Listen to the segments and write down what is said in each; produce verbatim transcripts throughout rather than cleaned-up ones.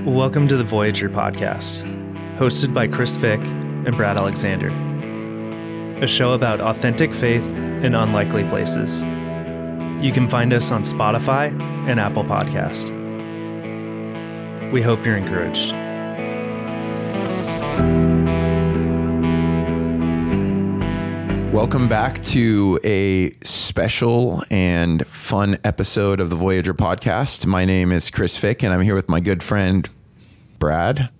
Welcome to the Voyager podcast, hosted by Chris Fick and Brad Alexander, a show about authentic faith in unlikely places. You can find us on Spotify and Apple Podcast. We hope you're encouraged. Welcome back to a special and fun episode of the Voyager podcast. My name is Chris Fick, and I'm here with my good friend, Brad.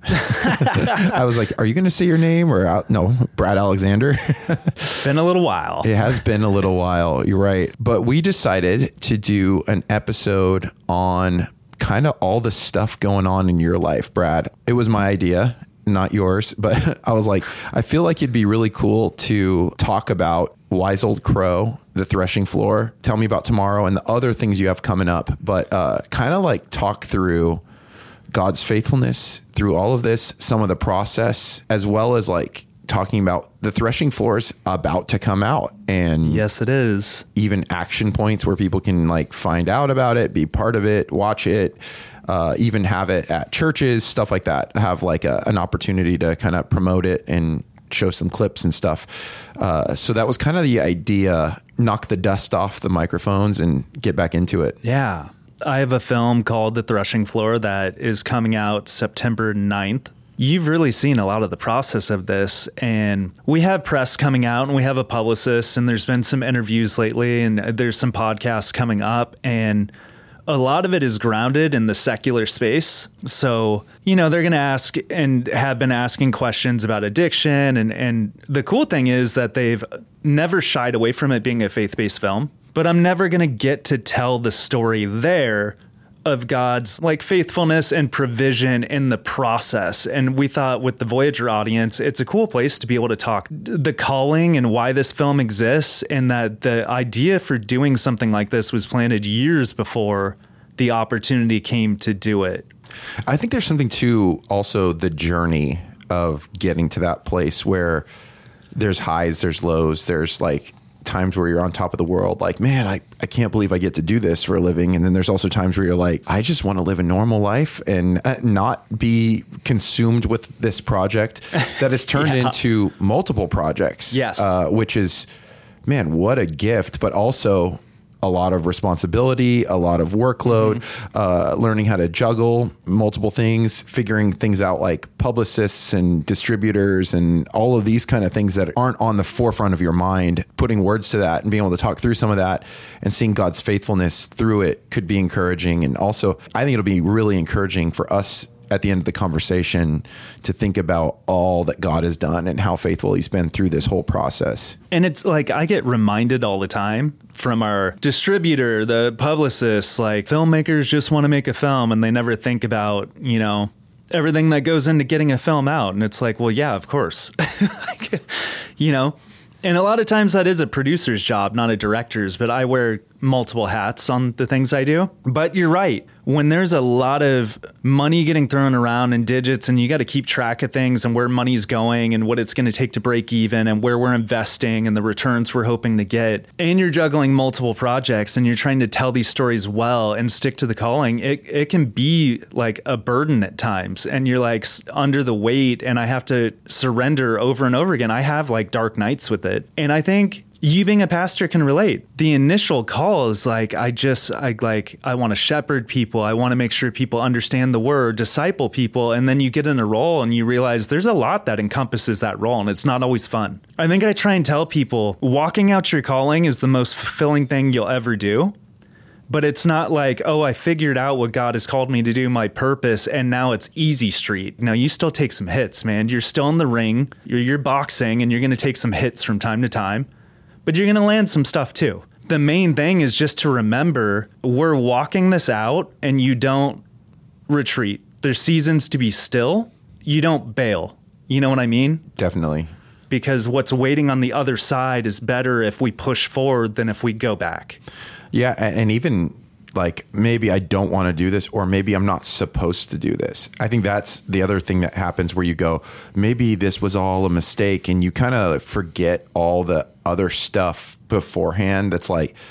I was like, are you going to say your name or out? No, Brad Alexander. It's been a little while. It has been a little while. You're right. But we decided to do an episode on kind of all the stuff going on in your life, Brad. It was my idea, not yours, but I was like, I feel like it'd be really cool to talk about Wise Old Crow, The Threshing Floor, Tell Me About Tomorrow, and the other things you have coming up, but uh, kind of like talk through God's faithfulness through all of this, some of the process, as well as like talking about the threshing floors about to come out. And yes, it is. Even action points where people can like find out about it, be part of it, watch it, uh, even have it at churches, stuff like that, have like a, an opportunity to kind of promote it and show some clips and stuff. Uh, so that was kind of the idea, knock the dust off the microphones and get back into it. Yeah. I have a film called The Threshing Floor that is coming out September ninth. You've really seen a lot of the process of this, and we have press coming out and we have a publicist, and there's been some interviews lately and there's some podcasts coming up, and a lot of it is grounded in the secular space. So, you know, they're going to ask and have been asking questions about addiction. And, and the cool thing is that they've never shied away from it being a faith-based film. But I'm never going to get to tell the story there of God's like faithfulness and provision in the process. And we thought with the Voyager audience, it's a cool place to be able to talk the calling and why this film exists, and that the idea for doing something like this was planted years before the opportunity came to do it. I think there's something to also the journey of getting to that place where there's highs, there's lows, there's like times where you're on top of the world, like, man, I, I can't believe I get to do this for a living. And then there's also times where you're like, I just want to live a normal life and uh, not be consumed with this project that has turned yeah. into multiple projects. Yes. Uh, which is, man, what a gift, but also a lot of responsibility, a lot of workload, mm-hmm. uh, learning how to juggle multiple things, figuring things out like publicists and distributors and all of these kind of things that aren't on the forefront of your mind, putting words to that and being able to talk through some of that and seeing God's faithfulness through it could be encouraging. And also, I think it'll be really encouraging for us at the end of the conversation to think about all that God has done and how faithful he's been through this whole process. And it's like, I get reminded all the time from our distributor, the publicists, like filmmakers just want to make a film and they never think about, you know, everything that goes into getting a film out. And it's like, well, yeah, of course, like, you know, and a lot of times that is a producer's job, not a director's, but I wear multiple hats on the things I do. But you're right. When there's a lot of money getting thrown around and digits, and you got to keep track of things and where money's going and what it's going to take to break even and where we're investing and the returns we're hoping to get, and you're juggling multiple projects and you're trying to tell these stories well and stick to the calling, it, it can be like a burden at times. And you're like under the weight, and I have to surrender over and over again. I have like dark nights with it. And I think you being a pastor can relate. The initial call is like, I just, I like, I want to shepherd people. I want to make sure people understand the word, disciple people. And then you get in a role and you realize there's a lot that encompasses that role, and it's not always fun. I think I try and tell people walking out your calling is the most fulfilling thing you'll ever do. But it's not like, oh, I figured out what God has called me to do, my purpose, and now it's easy street. No, you still take some hits, man. You're still in the ring. You're, you're boxing, and you're going to take some hits from time to time. But you're going to land some stuff too. The main thing is just to remember we're walking this out, and you don't retreat. There's seasons to be still. You don't bail. You know what I mean? Definitely. Because what's waiting on the other side is better if we push forward than if we go back. Yeah. And even like, maybe I don't want to do this, or maybe I'm not supposed to do this. I think that's the other thing that happens where you go, maybe this was all a mistake, and you kind of forget all the other stuff beforehand. That's like,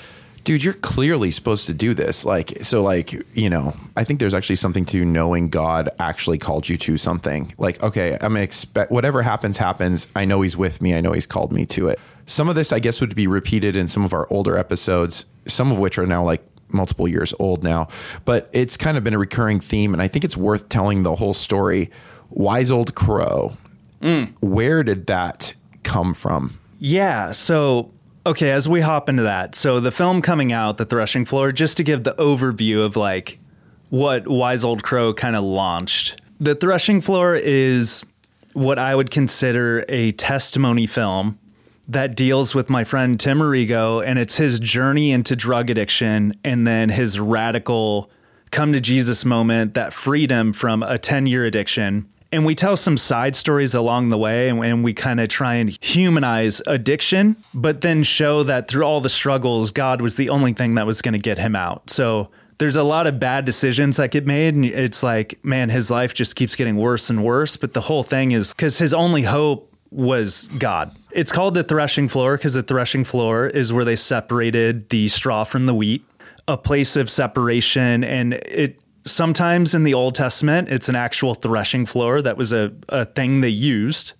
dude, you're clearly supposed to do this. Like, so like, you know, I think there's actually something to knowing God actually called you to something. Like, okay, I'm gonna expect whatever happens, happens. I know he's with me. I know he's called me to it. Some of this, I guess, would be repeated in some of our older episodes, some of which are now like multiple years old now, but it's kind of been a recurring theme. And I think it's worth telling the whole story. Wise Old Crow. Mm. Where did that come from? Yeah. So, okay, as we hop into that. So the film coming out, The Threshing Floor, just to give the overview of like what Wise Old Crow kind of launched. The Threshing Floor is what I would consider a testimony film that deals with my friend Tim Arrigo, and it's his journey into drug addiction and then his radical come to Jesus moment that freed him from a ten-year addiction. And we tell some side stories along the way, and, and we kind of try and humanize addiction, but then show that through all the struggles, God was the only thing that was going to get him out. So there's a lot of bad decisions that get made, and it's like, man, his life just keeps getting worse and worse. But the whole thing is because his only hope was God. It's called the threshing floor because the threshing floor is where they separated the straw from the wheat, a place of separation. And it sometimes in the Old Testament, it's an actual threshing floor. That was a, a thing they used.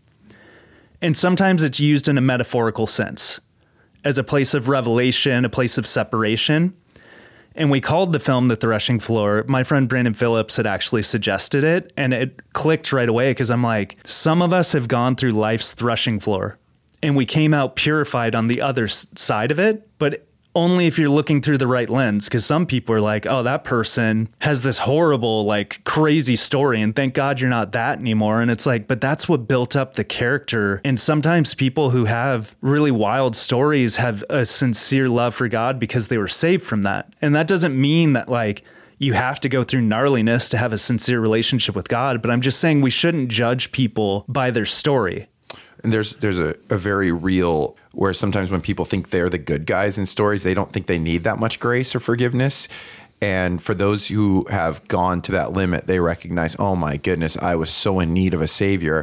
And sometimes it's used in a metaphorical sense as a place of revelation, a place of separation. And we called the film The Threshing Floor. My friend Brandon Phillips had actually suggested it, and it clicked right away because I'm like, some of us have gone through life's threshing floor, and we came out purified on the other side of it, but only if you're looking through the right lens, because some people are like, oh, that person has this horrible, like crazy story, and thank God you're not that anymore. And it's like, but that's what built up the character. And sometimes people who have really wild stories have a sincere love for God because they were saved from that. And that doesn't mean that like you have to go through gnarliness to have a sincere relationship with God. But I'm just saying we shouldn't judge people by their story. And there's there's a, a very real where sometimes when people think they're the good guys in stories, they don't think they need that much grace or forgiveness. And for those who have gone to that limit, they recognize, oh my goodness, I was so in need of a savior.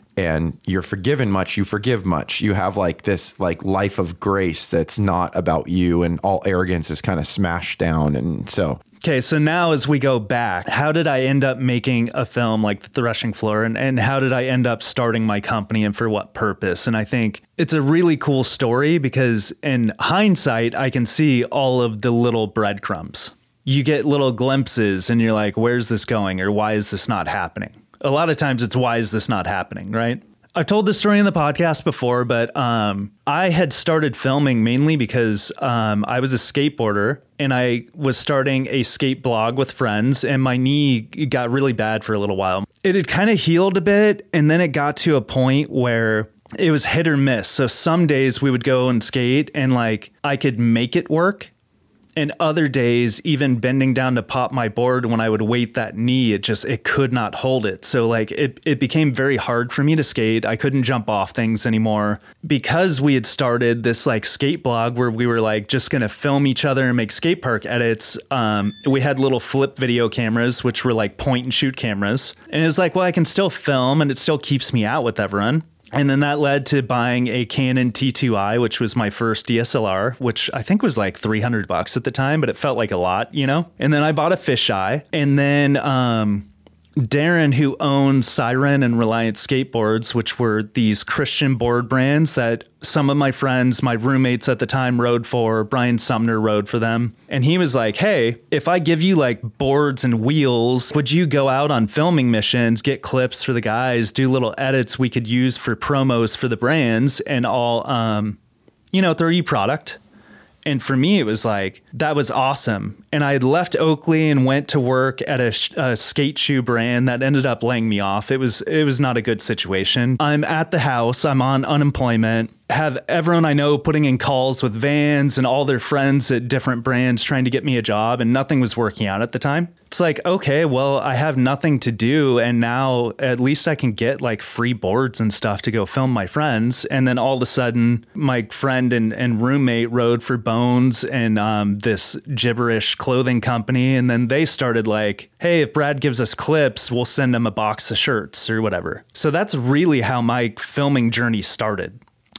And you're forgiven much, you forgive much. You have like this like life of grace that's not about you, and all arrogance is kind of smashed down. And so okay, so now as we go back, how did I end up making a film like The Threshing Floor, and, and how did I end up starting my company, and for what purpose? And I think it's a really cool story because in hindsight, I can see all of the little breadcrumbs. You get little glimpses and you're like, where's this going? Or why is this not happening? A lot of times it's why is this not happening, right? I've told this story in the podcast before, but um, I had started filming mainly because um, I was a skateboarder and I was starting a skate blog with friends, and my knee got really bad for a little while. It had kind of healed a bit, and then it got to a point where it was hit or miss. So some days we would go and skate and like I could make it work. And other days, even bending down to pop my board, when I would weight that knee, it just, it could not hold it. So like it, it became very hard for me to skate. I couldn't jump off things anymore because we had started this like skate blog where we were like just going to film each other and make skate park edits. Um, we had little flip video cameras, which were like point and shoot cameras. And it was like, well, I can still film and it still keeps me out with everyone. And then that led to buying a Canon T two I, which was my first D S L R, which I think was like three hundred bucks at the time, but it felt like a lot, you know? And then I bought a fisheye. And then um, Darren, who owned Siren and Reliant Skateboards, which were these Christian board brands that some of my friends, my roommates at the time, rode for. Brian Sumner rode for them. And he was like, hey, if I give you like boards and wheels, would you go out on filming missions, get clips for the guys, do little edits we could use for promos for the brands, and all, um, you know, throw you product? And for me, it was like, that was awesome. And I had left Oakley and went to work at a, sh- a skate shoe brand that ended up laying me off. It was it was not a good situation. I'm at the house. I'm on unemployment. Have everyone I know putting in calls with Vans and all their friends at different brands trying to get me a job, and nothing was working out at the time. It's like, okay, well, I have nothing to do, and now at least I can get like free boards and stuff to go film my friends. And then all of a sudden, my friend and, and roommate rode for Bones and um, this gibberish clothing company, and then they started like, hey, if Brad gives us clips, we'll send him a box of shirts or whatever. So that's really how my filming journey started.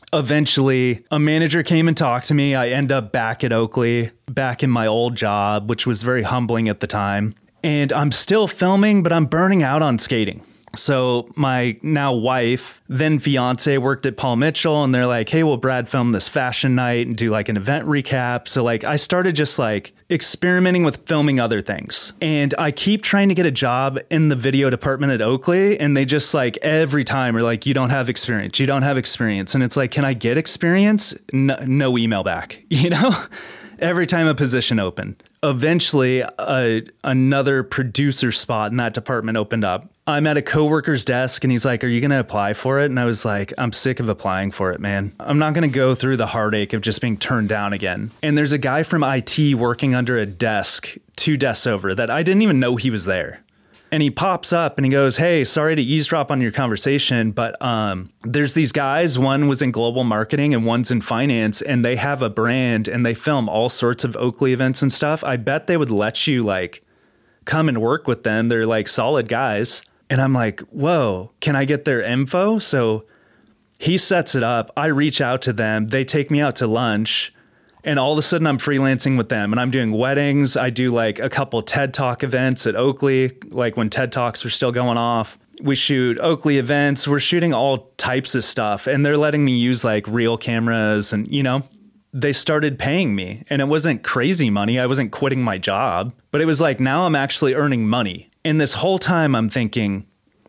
Eventually, a manager came and talked to me. I end up back at Oakley, back in my old job, which was very humbling at the time. And I'm still filming, but I'm burning out on skating. So my now wife, then fiance, worked at Paul Mitchell, and they're like, hey, will Brad film this fashion night and do like an event recap? So like I started just like experimenting with filming other things. And I keep trying to get a job in the video department at Oakley, and they just like every time are like, you don't have experience, you don't have experience. And it's like, can I get experience? No, no email back, you know? Every time a position opened. Eventually, uh, another producer spot in that department opened up. I'm at a coworker's desk and he's like, are you going to apply for it? And I was like, I'm sick of applying for it, man. I'm not going to go through the heartache of just being turned down again. And there's a guy from I T working under a desk, two desks over, that I didn't even know he was there. And he pops up and he goes, hey, sorry to eavesdrop on your conversation, but um, there's these guys. One was in global marketing and one's in finance, and they have a brand and they film all sorts of Oakley events and stuff. I bet they would let you like come and work with them. They're like solid guys. And I'm like, whoa, can I get their info? So he sets it up. I reach out to them. They take me out to lunch. And all of a sudden I'm freelancing with them and I'm doing weddings. I do like a couple TED Talk events at Oakley, like when TED Talks were still going off. We shoot Oakley events. We're shooting all types of stuff, and they're letting me use like real cameras, and, you know, they started paying me, and it wasn't crazy money. I wasn't quitting my job, but it was like, now I'm actually earning money. And this whole time I'm thinking,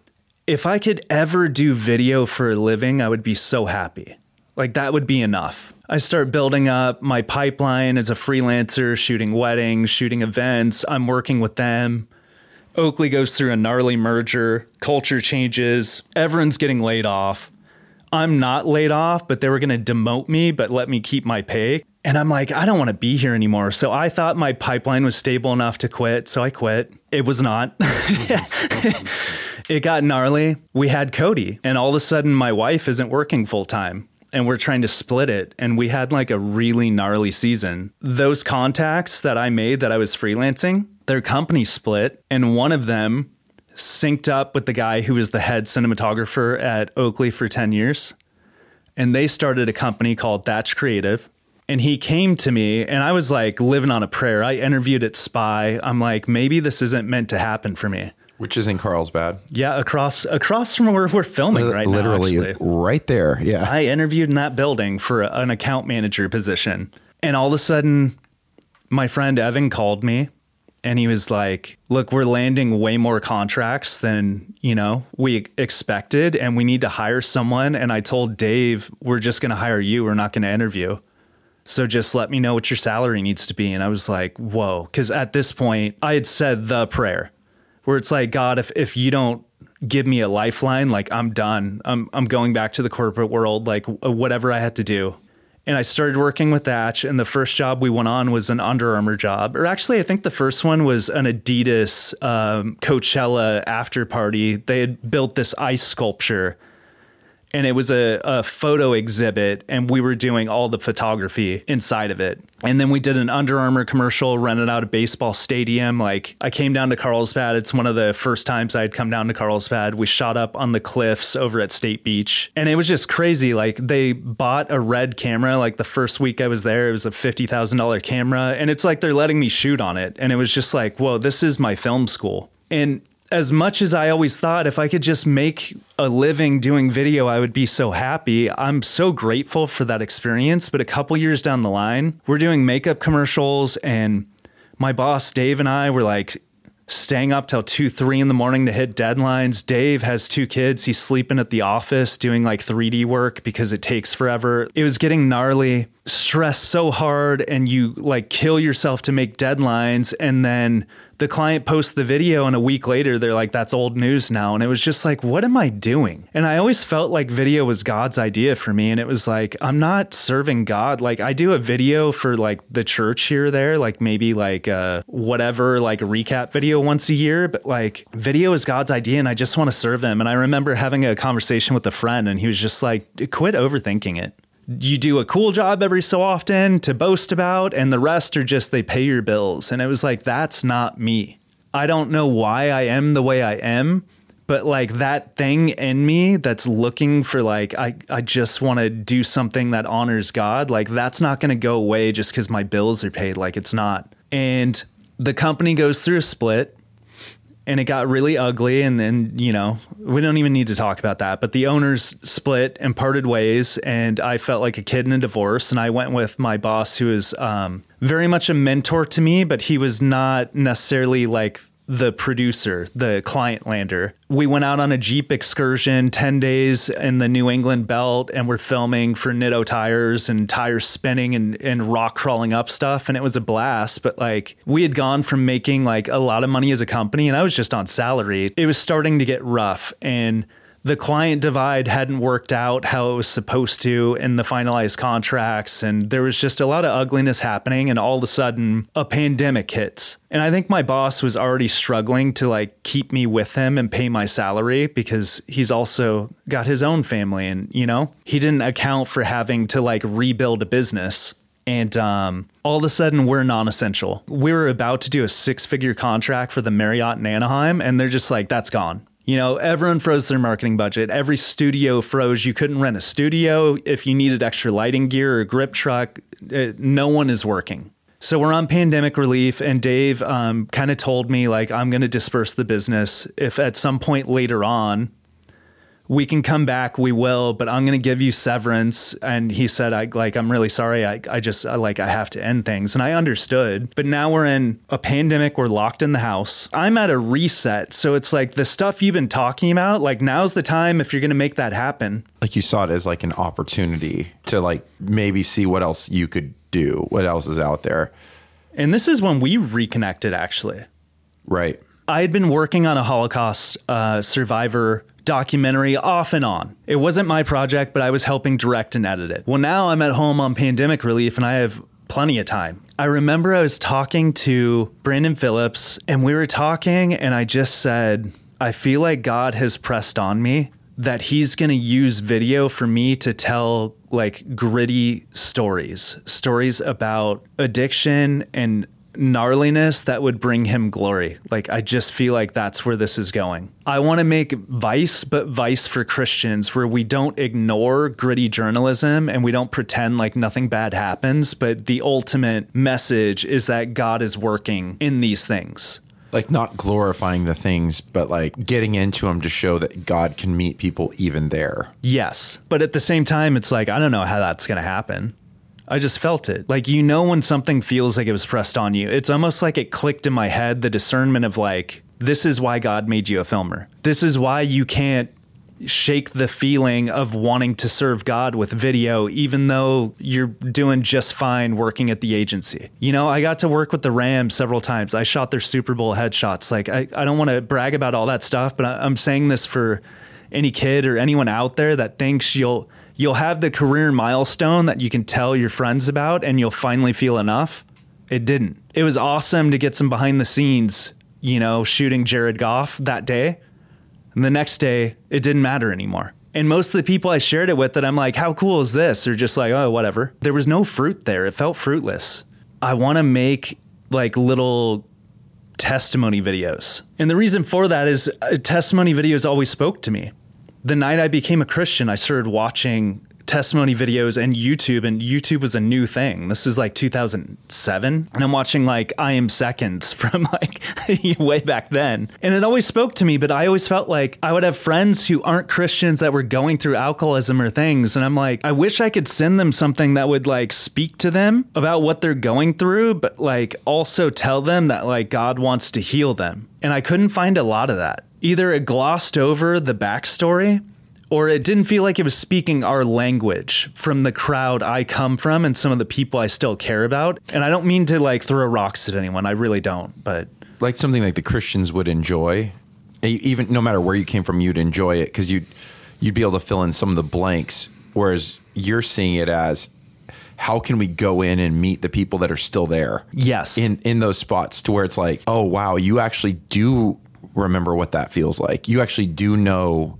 if I could ever do video for a living, I would be so happy. Like that would be enough. I start building up my pipeline as a freelancer, shooting weddings, shooting events. I'm working with them. Oakley goes through a gnarly merger, culture changes, everyone's getting laid off. I'm not laid off, but they were going to demote me, but let me keep my pay. And I'm like, I don't want to be here anymore. So I thought my pipeline was stable enough to quit. So I quit. It was not. It got gnarly. We had Cody, and all of a sudden my wife isn't working full time. And we're trying to split it. And we had like a really gnarly season. Those contacts that I made that I was freelancing, their company split. And one of them synced up with the guy who was the head cinematographer at Oakley for ten years. And they started a company called Thatch Creative. And he came to me and I was like living on a prayer. I interviewed at Spy. I'm like, maybe this isn't meant to happen for me. Which is in Carlsbad. Yeah, across across from where we're filming right Literally now. Literally right there. Yeah. I interviewed in that building for a, an account manager position. And all of a sudden, my friend Evan called me and he was like, look, we're landing way more contracts than, you know, we expected, and we need to hire someone. And I told Dave, we're just going to hire you. We're not going to interview. So just let me know what your salary needs to be. And I was like, whoa, because at this point I had said the prayer, where it's like, God, if, if you don't give me a lifeline, like I'm done. I'm I'm going back to the corporate world, like whatever I had to do. And I started working with Thatch, and the first job we went on was an Under Armour job. Or actually, I think the first one was an Adidas um, Coachella after party. They had built this ice sculpture, and it was a, a photo exhibit, and we were doing all the photography inside of it. And then we did an Under Armour commercial, rented out a baseball stadium. Like, I came down to Carlsbad. It's one of the first times I'd come down to Carlsbad. We shot up on the cliffs over at State Beach. And it was just crazy. Like, they bought a red camera. Like, the first week I was there, it was a fifty thousand dollars camera. And it's like they're letting me shoot on it. And it was just like, whoa, this is my film school. And as much as I always thought if I could just make a living doing video, I would be so happy. I'm so grateful for that experience. But a couple years down the line, we're doing makeup commercials, and my boss, Dave, and I were like staying up till two, three in the morning to hit deadlines. Dave has two kids. He's sleeping at the office doing like three D work because it takes forever. It was getting gnarly, stressed so hard, and you like kill yourself to make deadlines. And then the client posts the video, and a week later, they're like, that's old news now. And it was just like, what am I doing? And I always felt like video was God's idea for me. And it was like, I'm not serving God. Like, I do a video for like the church here or there, like maybe like uh, whatever, like a recap video once a year. But like, video is God's idea, and I just want to serve him. And I remember having a conversation with a friend, and he was just like, quit overthinking it. You do a cool job every so often to boast about, and the rest are just, they pay your bills. And it was like, that's not me. I don't know why I am the way I am, But like that thing in me that's looking for like, I, I just want to do something that honors God. Like that's not going to go away just because my bills are paid. Like it's not. And the company goes through a split and it got really ugly. And then, you know, we don't even need to talk about that. But the owners split and parted ways. And I felt like a kid in a divorce. And I went with my boss, who is um, very much a mentor to me, but he was not necessarily like the producer, the client lander. We went out on a Jeep excursion, ten days in the New England belt, and we're filming for Nitto tires and tires spinning and, and rock crawling up stuff. And it was a blast. But like we had gone from making like a lot of money as a company and I was just on salary. It was starting to get rough and the client divide hadn't worked out how it was supposed to in the finalized contracts. And there was just a lot of ugliness happening. And all of a sudden a pandemic hits. And I think my boss was already struggling to like keep me with him and pay my salary because he's also got his own family. And, you know, he didn't account for having to like rebuild a business. And um, all of a sudden, we're non-essential. We were about to do a six-figure contract for the Marriott in Anaheim. And they're just like, that's gone. You know, everyone froze their marketing budget. Every studio froze. You couldn't rent a studio. If you needed extra lighting gear or a grip truck, it, no one is working. So we're on pandemic relief. And Dave um, kind of told me, like, I'm going to disperse the business. If at some point later on, we can come back, we will, but I'm going to give you severance. And he said, I like, I'm really sorry. I, I just I, like, I have to end things. And I understood, but now we're in a pandemic. We're locked in the house. I'm at a reset. So it's like the stuff you've been talking about, like now's the time if you're going to make that happen. Like you saw it as like an opportunity to like maybe see what else you could do, what else is out there. And this is when we reconnected, actually. Right. I had been working on a Holocaust uh, survivor documentary off and on. It wasn't my project, but I was helping direct and edit it. Well, now I'm at home on pandemic relief and I have plenty of time. I remember I was talking to Brandon Phillips and we were talking and I just said, I feel like God has pressed on me that he's going to use video for me to tell like gritty stories, stories about addiction and gnarliness that would bring him glory. Like, I just feel like that's where this is going. I want to make Vice, but Vice for Christians, where we don't ignore gritty journalism and we don't pretend like nothing bad happens. But the ultimate message is that God is working in these things. Like not glorifying the things, but like getting into them to show that God can meet people even there. Yes. But at the same time, it's like, I don't know how that's going to happen. I just felt it. Like, you know, when something feels like it was pressed on you, it's almost like it clicked in my head, the discernment of like, this is why God made you a filmer. This is why you can't shake the feeling of wanting to serve God with video, even though you're doing just fine working at the agency. You know, I got to work with the Rams several times. I shot their Super Bowl headshots. Like, I, I don't want to brag about all that stuff, but I, I'm saying this for any kid or anyone out there that thinks you'll You'll have the career milestone that you can tell your friends about and you'll finally feel enough. It didn't. It was awesome to get some behind the scenes, you know, shooting Jared Goff that day. And the next day, it didn't matter anymore. And most of the people I shared it with that I'm like, how cool is this? Or just like, oh, whatever. There was no fruit there. It felt fruitless. I want to make like little testimony videos. And the reason for that is uh, testimony videos always spoke to me. The night I became a Christian, I started watching testimony videos and YouTube, and YouTube was a new thing. This is like two thousand seven, and I'm watching like I Am Seconds from like way back then. And it always spoke to me, but I always felt like I would have friends who aren't Christians that were going through alcoholism or things. And I'm like, I wish I could send them something that would like speak to them about what they're going through, but like also tell them that like God wants to heal them. And I couldn't find a lot of that. Either it glossed over the backstory or it didn't feel like it was speaking our language from the crowd I come from and some of the people I still care about. And I don't mean to like throw rocks at anyone. I really don't. But like something like the Christians would enjoy, even no matter where you came from, you'd enjoy it because you'd, you'd be able to fill in some of the blanks. Whereas you're seeing it as, how can we go in and meet the people that are still there? Yes. In, in those spots to where it's like, oh, wow, you actually do remember what that feels like. You actually do know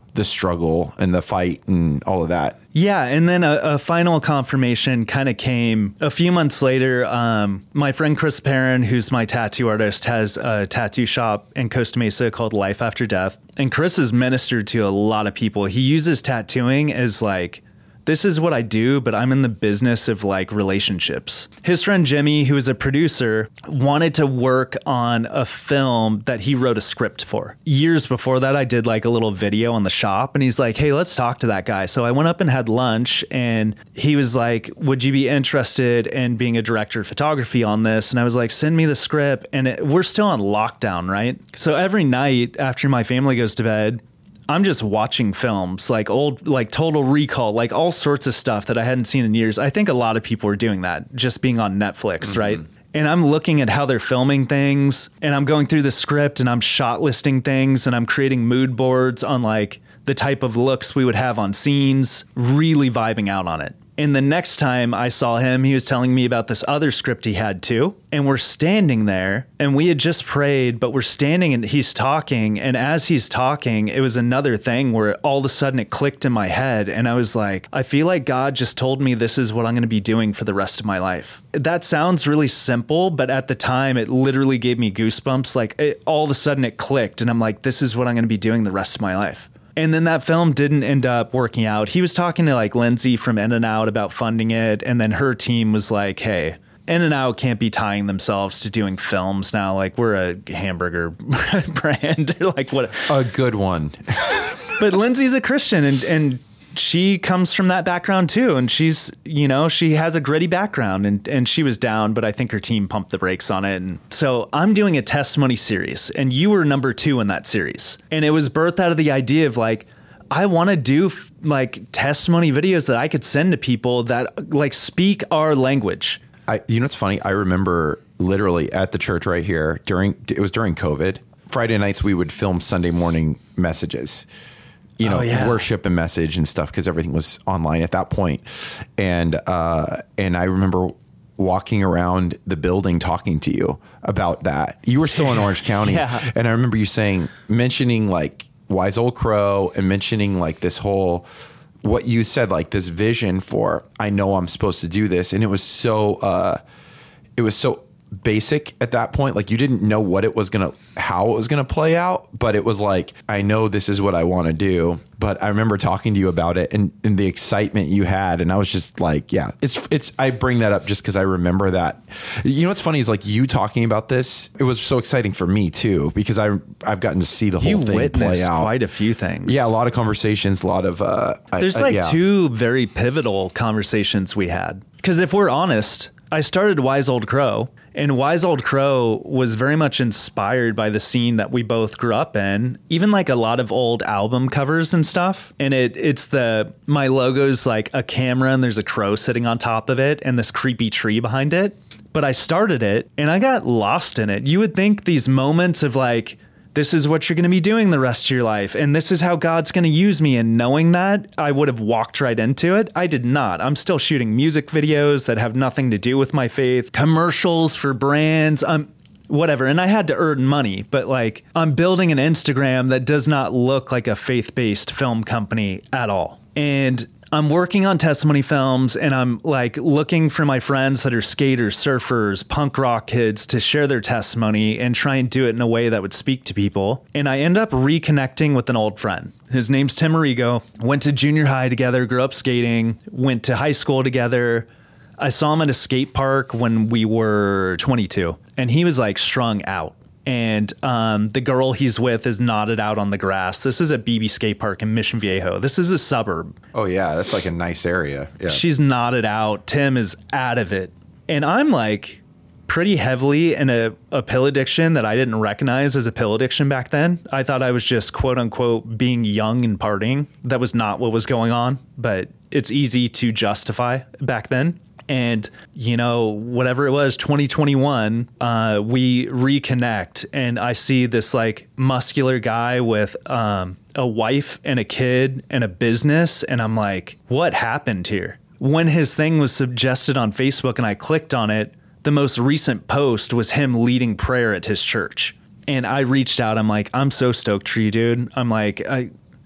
the struggle and the fight and all of that. Yeah, and then a, a final confirmation kind of came a few months later. Um, my friend Chris Perrin, who's my tattoo artist, has a tattoo shop in Costa Mesa called Life After Death. And Chris has ministered to a lot of people. He uses tattooing as like, this is what I do, but I'm in the business of like relationships. His friend Jimmy, who is a producer, wanted to work on a film that he wrote a script for. Years before that, I did like a little video on the shop, and he's like, hey, let's talk to that guy. So I went up and had lunch, and he was like, would you be interested in being a director of photography on this? And I was like, send me the script. And it, we're still on lockdown, right? So every night after my family goes to bed, I'm just watching films, like old, like Total Recall, like all sorts of stuff that I hadn't seen in years. I think a lot of people are doing that, just being on Netflix, mm-hmm. right? And I'm looking at how they're filming things, and I'm going through the script, and I'm shot listing things, and I'm creating mood boards on like the type of looks we would have on scenes, really vibing out on it. And the next time I saw him, he was telling me about this other script he had too. And we're standing there, and we had just prayed, but we're standing and he's talking. And as he's talking, it was another thing where all of a sudden it clicked in my head. And I was like, I feel like God just told me this is what I'm going to be doing for the rest of my life. That sounds really simple, but at the time it literally gave me goosebumps. Like it, all of a sudden it clicked, and I'm like, this is what I'm going to be doing the rest of my life. And then that film didn't end up working out. He was talking to like Lindsay from In-N-Out about funding it. And then her team was like, hey, In-N-Out can't be tying themselves to doing films now. Like we're a hamburger brand. Like what? A good one. But Lindsay's a Christian, and, and she comes from that background too. And she's, you know, she has a gritty background, and, and she was down, but I think her team pumped the brakes on it. And so I'm doing a testimony series, and you were number two in that series. And it was birthed out of the idea of like, I want to do like testimony videos that I could send to people that like speak our language. I, you know, it's funny. I remember literally at the church right here during, it was during COVID, Friday nights, we would film Sunday morning messages. You know, oh, yeah. worship and message and stuff, because everything was online at that point. And uh, and I remember walking around the building talking to you about that. You were still in Orange County. Yeah. And I remember you saying, mentioning like Wise Old Crow, and mentioning like this whole, what you said, like this vision for, I know I'm supposed to do this. And it was so, uh, it was so basic at that point. Like you didn't know what it was going to, how it was going to play out, but it was like, I know this is what I want to do. But I remember talking to you about it, and, and the excitement you had. And I was just like, yeah, it's, it's, I bring that up just because I remember that. You know, what's funny is like you talking about this, it was so exciting for me too, because I, I've gotten to see the whole you thing play out. Quite a few things. Yeah. A lot of conversations, a lot of, uh, there's I, like uh, yeah. two very pivotal conversations we had. Because if we're honest, I started Wise Old Crow. And Wise Old Crow was very much inspired by the scene that we both grew up in, even like a lot of old album covers and stuff. And it it's the, my logo's like a camera, and there's a crow sitting on top of it and this creepy tree behind it. But I started it and I got lost in it. You would think these moments of like, this is what you're going to be doing the rest of your life, and this is how God's going to use me. And knowing that, I would have walked right into it. I did not. I'm still shooting music videos that have nothing to do with my faith, commercials for brands, um, whatever. And I had to earn money, but like I'm building an Instagram that does not look like a faith-based film company at all. And I'm working on testimony films, and I'm like looking for my friends that are skaters, surfers, punk rock kids to share their testimony and try and do it in a way that would speak to people. And I end up reconnecting with an old friend. His name's Tim Arrigo. Went to junior high together, grew up skating, went to high school together. I saw him at a skate park when we were twenty-two, and he was like strung out. And um, the girl he's with is nodded out on the grass. This is a B B skate park in Mission Viejo. This is a suburb. Oh, yeah. That's like a nice area. Yeah. She's nodded out. Tim is out of it. And I'm like pretty heavily in a, a pill addiction that I didn't recognize as a pill addiction back then. I thought I was just, quote unquote, being young and partying. That was not what was going on, but it's easy to justify back then. And, you know, whatever it was, twenty twenty-one, uh, we reconnect, and I see this like muscular guy with um, a wife and a kid and a business. And I'm like, what happened here? When his thing was suggested on Facebook and I clicked on it, the most recent post was him leading prayer at his church. And I reached out. I'm like, I'm so stoked for you, dude. I'm like, I,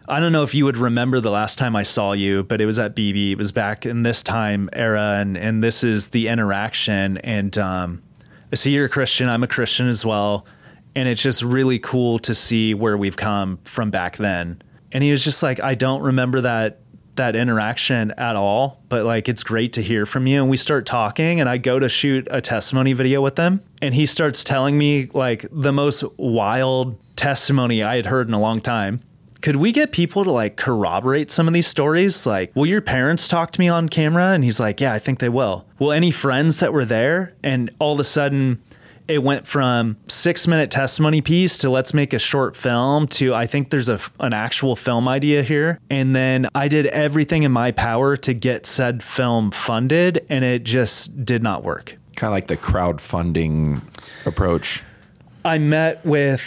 I don't know if you would remember the last time I saw you, but it was at B B. It was back in this time era. And, and this is the interaction. And um, I see you're a Christian. I'm a Christian as well. And it's just really cool to see where we've come from back then. And he was just like, I don't remember that that interaction at all, but like, it's great to hear from you. And we start talking, and I go to shoot a testimony video with them. And he starts telling me like the most wild testimony I had heard in a long time. Could we get people to like corroborate some of these stories? Like, will your parents talk to me on camera? And he's like, yeah, I think they will. Will any friends that were there? And all of a sudden it went from six minute testimony piece to let's make a short film to I think there's a, an actual film idea here. And then I did everything in my power to get said film funded, and it just did not work. Kind of like the crowdfunding approach. I met with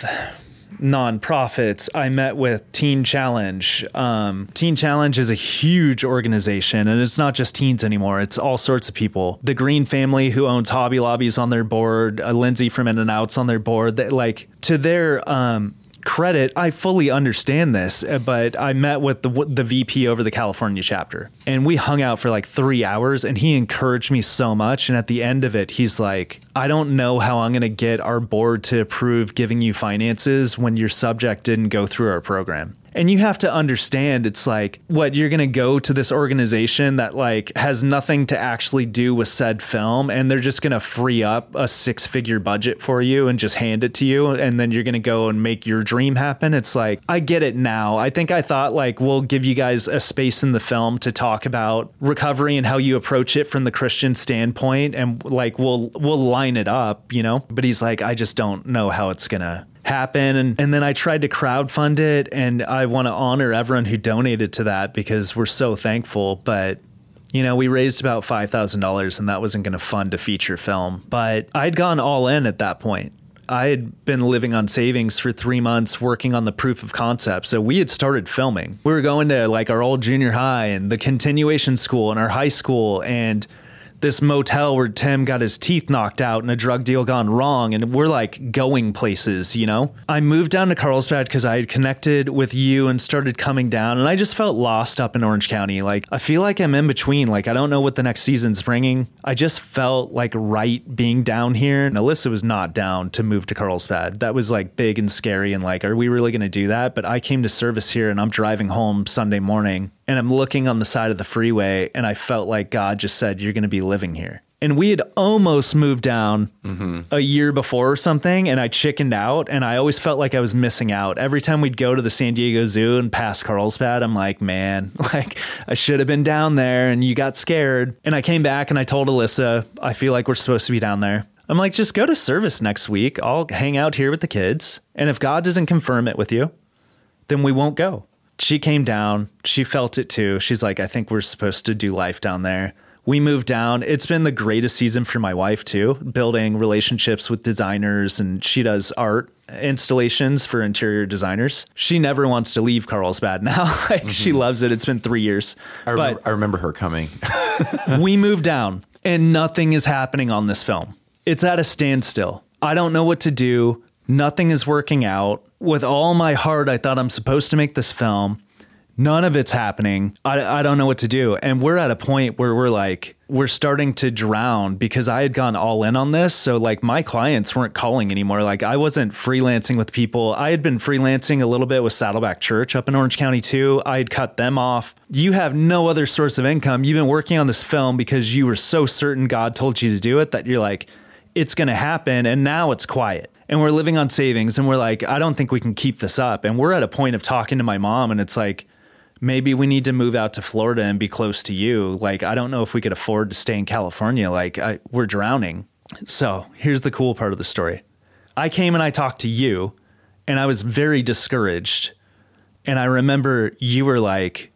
nonprofits. I met with Teen Challenge. Um, Teen Challenge is a huge organization, and it's not just teens anymore. It's all sorts of people. The Green family, who owns Hobby Lobby's, on their board. Uh, Lindsay from In and Out's on their board. That, like, to their um, credit, I fully understand this, but I met with the, the V P over the California chapter, and we hung out for like three hours, and he encouraged me so much. And at the end of it, he's like, I don't know how I'm going to get our board to approve giving you finances when your subject didn't go through our program. And you have to understand, it's like, what, you're going to go to this organization that like has nothing to actually do with said film, and they're just going to free up a six figure budget for you and just hand it to you. And then you're going to go and make your dream happen. It's like, I get it now. I think I thought like, we'll give you guys a space in the film to talk about recovery and how you approach it from the Christian standpoint. And like, we'll, we'll line it up, you know, but he's like, I just don't know how it's going to happen. And, and then I tried to crowdfund it, and I want to honor everyone who donated to that because we're so thankful. But, you know, we raised about five thousand dollars, and that wasn't going to fund a feature film. But I'd gone all in at that point. I had been living on savings for three months working on the proof of concept. So we had started filming. We were going to like our old junior high and the continuation school and our high school, and this motel where Tim got his teeth knocked out and a drug deal gone wrong. And we're like going places, you know. I moved down to Carlsbad because I had connected with you and started coming down, and I just felt lost up in Orange County. Like, I feel like I'm in between. Like, I don't know what the next season's bringing. I just felt like right being down here. And Alyssa was not down to move to Carlsbad. That was like big and scary. And like, are we really going to do that? But I came to service here, and I'm driving home Sunday morning, and I'm looking on the side of the freeway, and I felt like God just said, you're going to be living here. And we had almost moved down mm-hmm. a year before or something, and I chickened out, and I always felt like I was missing out. Every time we'd go to the San Diego Zoo and pass Carlsbad, I'm like, man, like I should have been down there, and you got scared. And I came back and I told Alyssa, I feel like we're supposed to be down there. I'm like, just go to service next week. I'll hang out here with the kids. And if God doesn't confirm it with you, then we won't go. She came down. She felt it too. She's like, I think we're supposed to do life down there. We moved down. It's been the greatest season for my wife too, building relationships with designers, and she does art installations for interior designers. She never wants to leave Carlsbad now. Like mm-hmm. She loves it. It's been three years. I, but remember, I remember her coming. We moved down, and nothing is happening on this film. It's at a standstill. I don't know what to do. Nothing is working out. With all my heart, I thought I'm supposed to make this film. None of it's happening. I, I don't know what to do. And we're at a point where we're like, we're starting to drown because I had gone all in on this. So like my clients weren't calling anymore. Like I wasn't freelancing with people. I had been freelancing a little bit with Saddleback Church up in Orange County too. I had cut them off. You have no other source of income. You've been working on this film because you were so certain God told you to do it that you're like, it's going to happen. And now it's quiet. And we're living on savings, and we're like, I don't think we can keep this up. And we're at a point of talking to my mom, and it's like, maybe we need to move out to Florida and be close to you. Like, I don't know if we could afford to stay in California. Like, I, we're drowning. So here's the cool part of the story. I came and I talked to you, and I was very discouraged. And I remember you were like,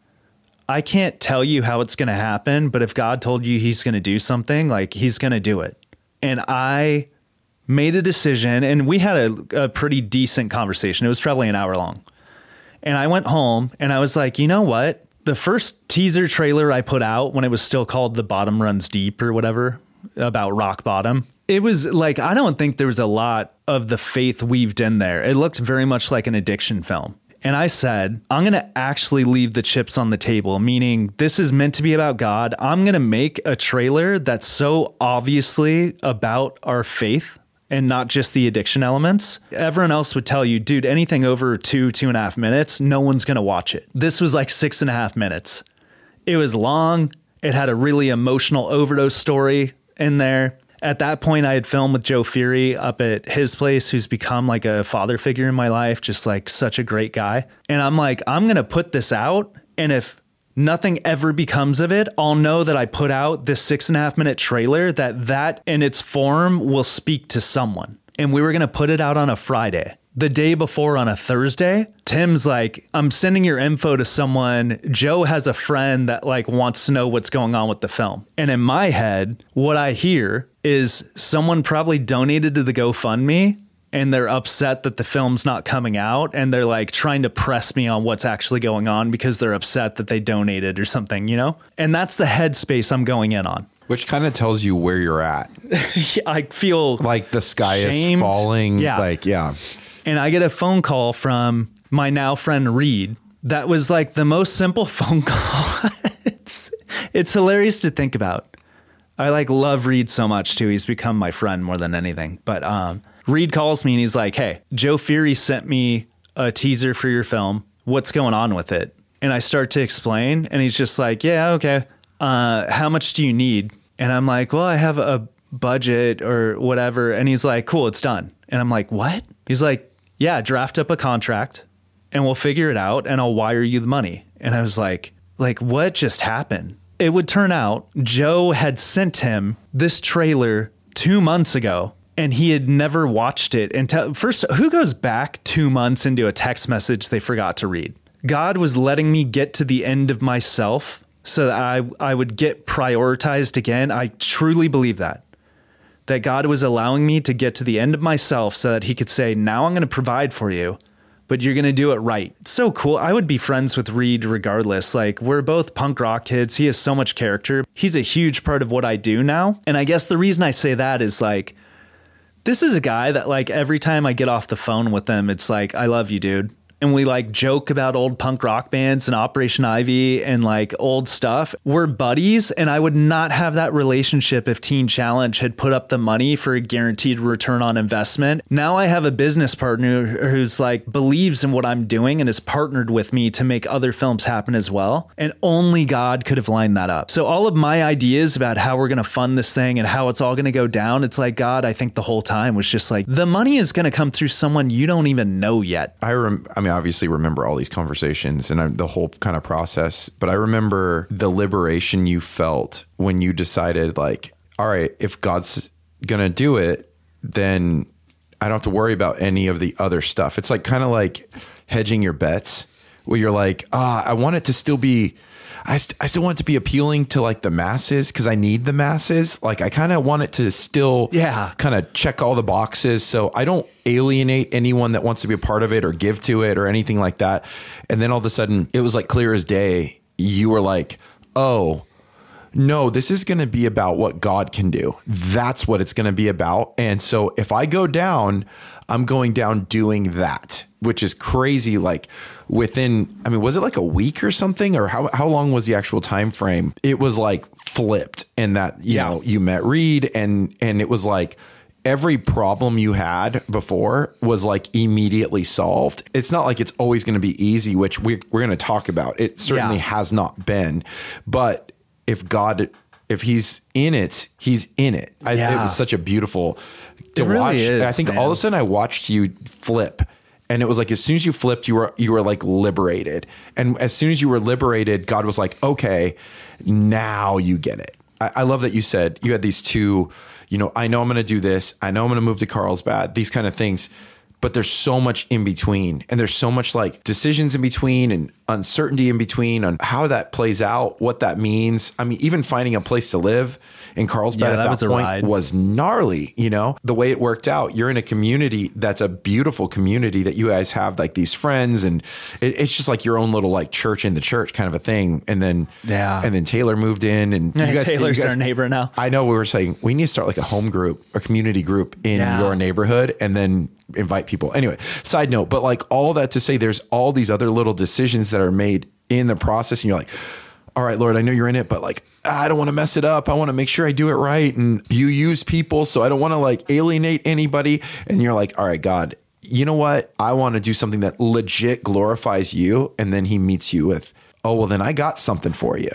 I can't tell you how it's going to happen, but if God told you he's going to do something, like he's going to do it. And I made a decision, and we had a, a pretty decent conversation. It was probably an hour long. And I went home and I was like, you know what? The first teaser trailer I put out when it was still called The Bottom Runs Deep or whatever, about rock bottom, it was like, I don't think there was a lot of the faith weaved in there. It looked very much like an addiction film. And I said, I'm going to actually leave the chips on the table, meaning this is meant to be about God. I'm going to make a trailer that's so obviously about our faith and not just the addiction elements. Everyone else would tell you, dude, anything over two, two and a half minutes, no one's going to watch it. This was like six and a half minutes. It was long. It had a really emotional overdose story in there. At that point, I had filmed with Joe Fury up at his place, who's become like a father figure in my life, just like such a great guy. And I'm like, I'm going to put this out. And if nothing ever becomes of it, I'll know that I put out this six and a half minute trailer, that that in its form will speak to someone. And we were going to put it out on a Friday. The day before on a Thursday, Tim's like, I'm sending your info to someone. Joe has a friend that like wants to know what's going on with the film. And in my head, what I hear is someone probably donated to the GoFundMe and they're upset that the film's not coming out. And they're like trying to press me on what's actually going on because they're upset that they donated or something, you know? And that's the headspace I'm going in on. Which kind of tells you where you're at. I feel like the sky shamed. is falling. Yeah. Like, yeah. And I get a phone call from my now friend Reed. That was like the most simple phone call. it's, it's hilarious to think about. I like love Reed so much too. He's become my friend more than anything. But um, Reed calls me and he's like, hey, Joe Fury sent me a teaser for your film. What's going on with it? And I start to explain and he's just like, yeah, okay. Uh, how much do you need? And I'm like, well, I have a budget or whatever. And he's like, cool, it's done. And I'm like, what? He's like, yeah, draft up a contract and we'll figure it out and I'll wire you the money. And I was like, like, what just happened? It would turn out Joe had sent him this trailer two months ago and he had never watched it. And te- first, who goes back two months into a text message they forgot to read? God was letting me get to the end of myself so that I, I would get prioritized again. I truly believe that. That God was allowing me to get to the end of myself so that he could say, now I'm going to provide for you, but you're going to do it right. It's so cool. I would be friends with Reed regardless. Like, we're both punk rock kids. He has so much character. He's a huge part of what I do now. And I guess the reason I say that is like, this is a guy that like every time I get off the phone with him, it's like, I love you, dude. And we like joke about old punk rock bands and Operation Ivy and like old stuff. We're buddies, and I would not have that relationship if Teen Challenge had put up the money for a guaranteed return on investment. Now I have a business partner who's like believes in what I'm doing and has partnered with me to make other films happen as well. And only God could have lined that up. So all of my ideas about how we're going to fund this thing and how it's all going to go down, it's like God, I think the whole time was just like, the money is going to come through someone you don't even know yet. I rem- I mean, obviously remember all these conversations and I, the whole kind of process, but I remember the liberation you felt when you decided like, all right, if God's going to do it, then I don't have to worry about any of the other stuff. It's like kind of like hedging your bets where you're like, ah, I want it to still be, I, st- I still want it to be appealing to like the masses because I need the masses. Like I kind of want it to still yeah. kind of check all the boxes. So I don't alienate anyone that wants to be a part of it or give to it or anything like that. And then all of a sudden it was like clear as day. You were like, oh, no, this is going to be about what God can do. That's what it's going to be about. And so if I go down, I'm going down doing that, which is crazy. Like within, I mean, was it like a week or something, or how, how long was the actual time frame? It was like flipped, and that, you yeah. know, you met Reed and, and it was like every problem you had before was like immediately solved. It's not like it's always going to be easy, which we, we're going to talk about. It certainly yeah. has not been, but if God, if he's in it, he's in it. I, yeah. It was such a beautiful to really watch. Is, I think man. all of a sudden I watched you flip, and it was like, as soon as you flipped, you were, you were like liberated. And as soon as you were liberated, God was like, okay, now you get it. I, I love that you said you had these two, you know, I know I'm going to do this. I know I'm going to move to Carlsbad, these kind of things. But there's so much in between, and there's so much like decisions in between and uncertainty in between on how that plays out, what that means. I mean, even finding a place to live in Carlsbad yeah, at that, that point was gnarly. You know, the way it worked out, you're in a community that's a beautiful community that you guys have like these friends, and it, it's just like your own little like church in the church kind of a thing. And then, yeah, and then Taylor moved in, and yeah, you guys, Taylor's you guys, our neighbor now. I know we were saying we need to start like a home group, a community group in yeah. your neighborhood, and then invite people. Anyway, side note, but like all that to say, there's all these other little decisions that are made in the process. And you're like, all right, Lord, I know you're in it, but like, I don't want to mess it up. I want to make sure I do it right. And you use people, so I don't want to like alienate anybody. And you're like, all right, God, you know what? I want to do something that legit glorifies you. And then he meets you with, oh, well, then I got something for you.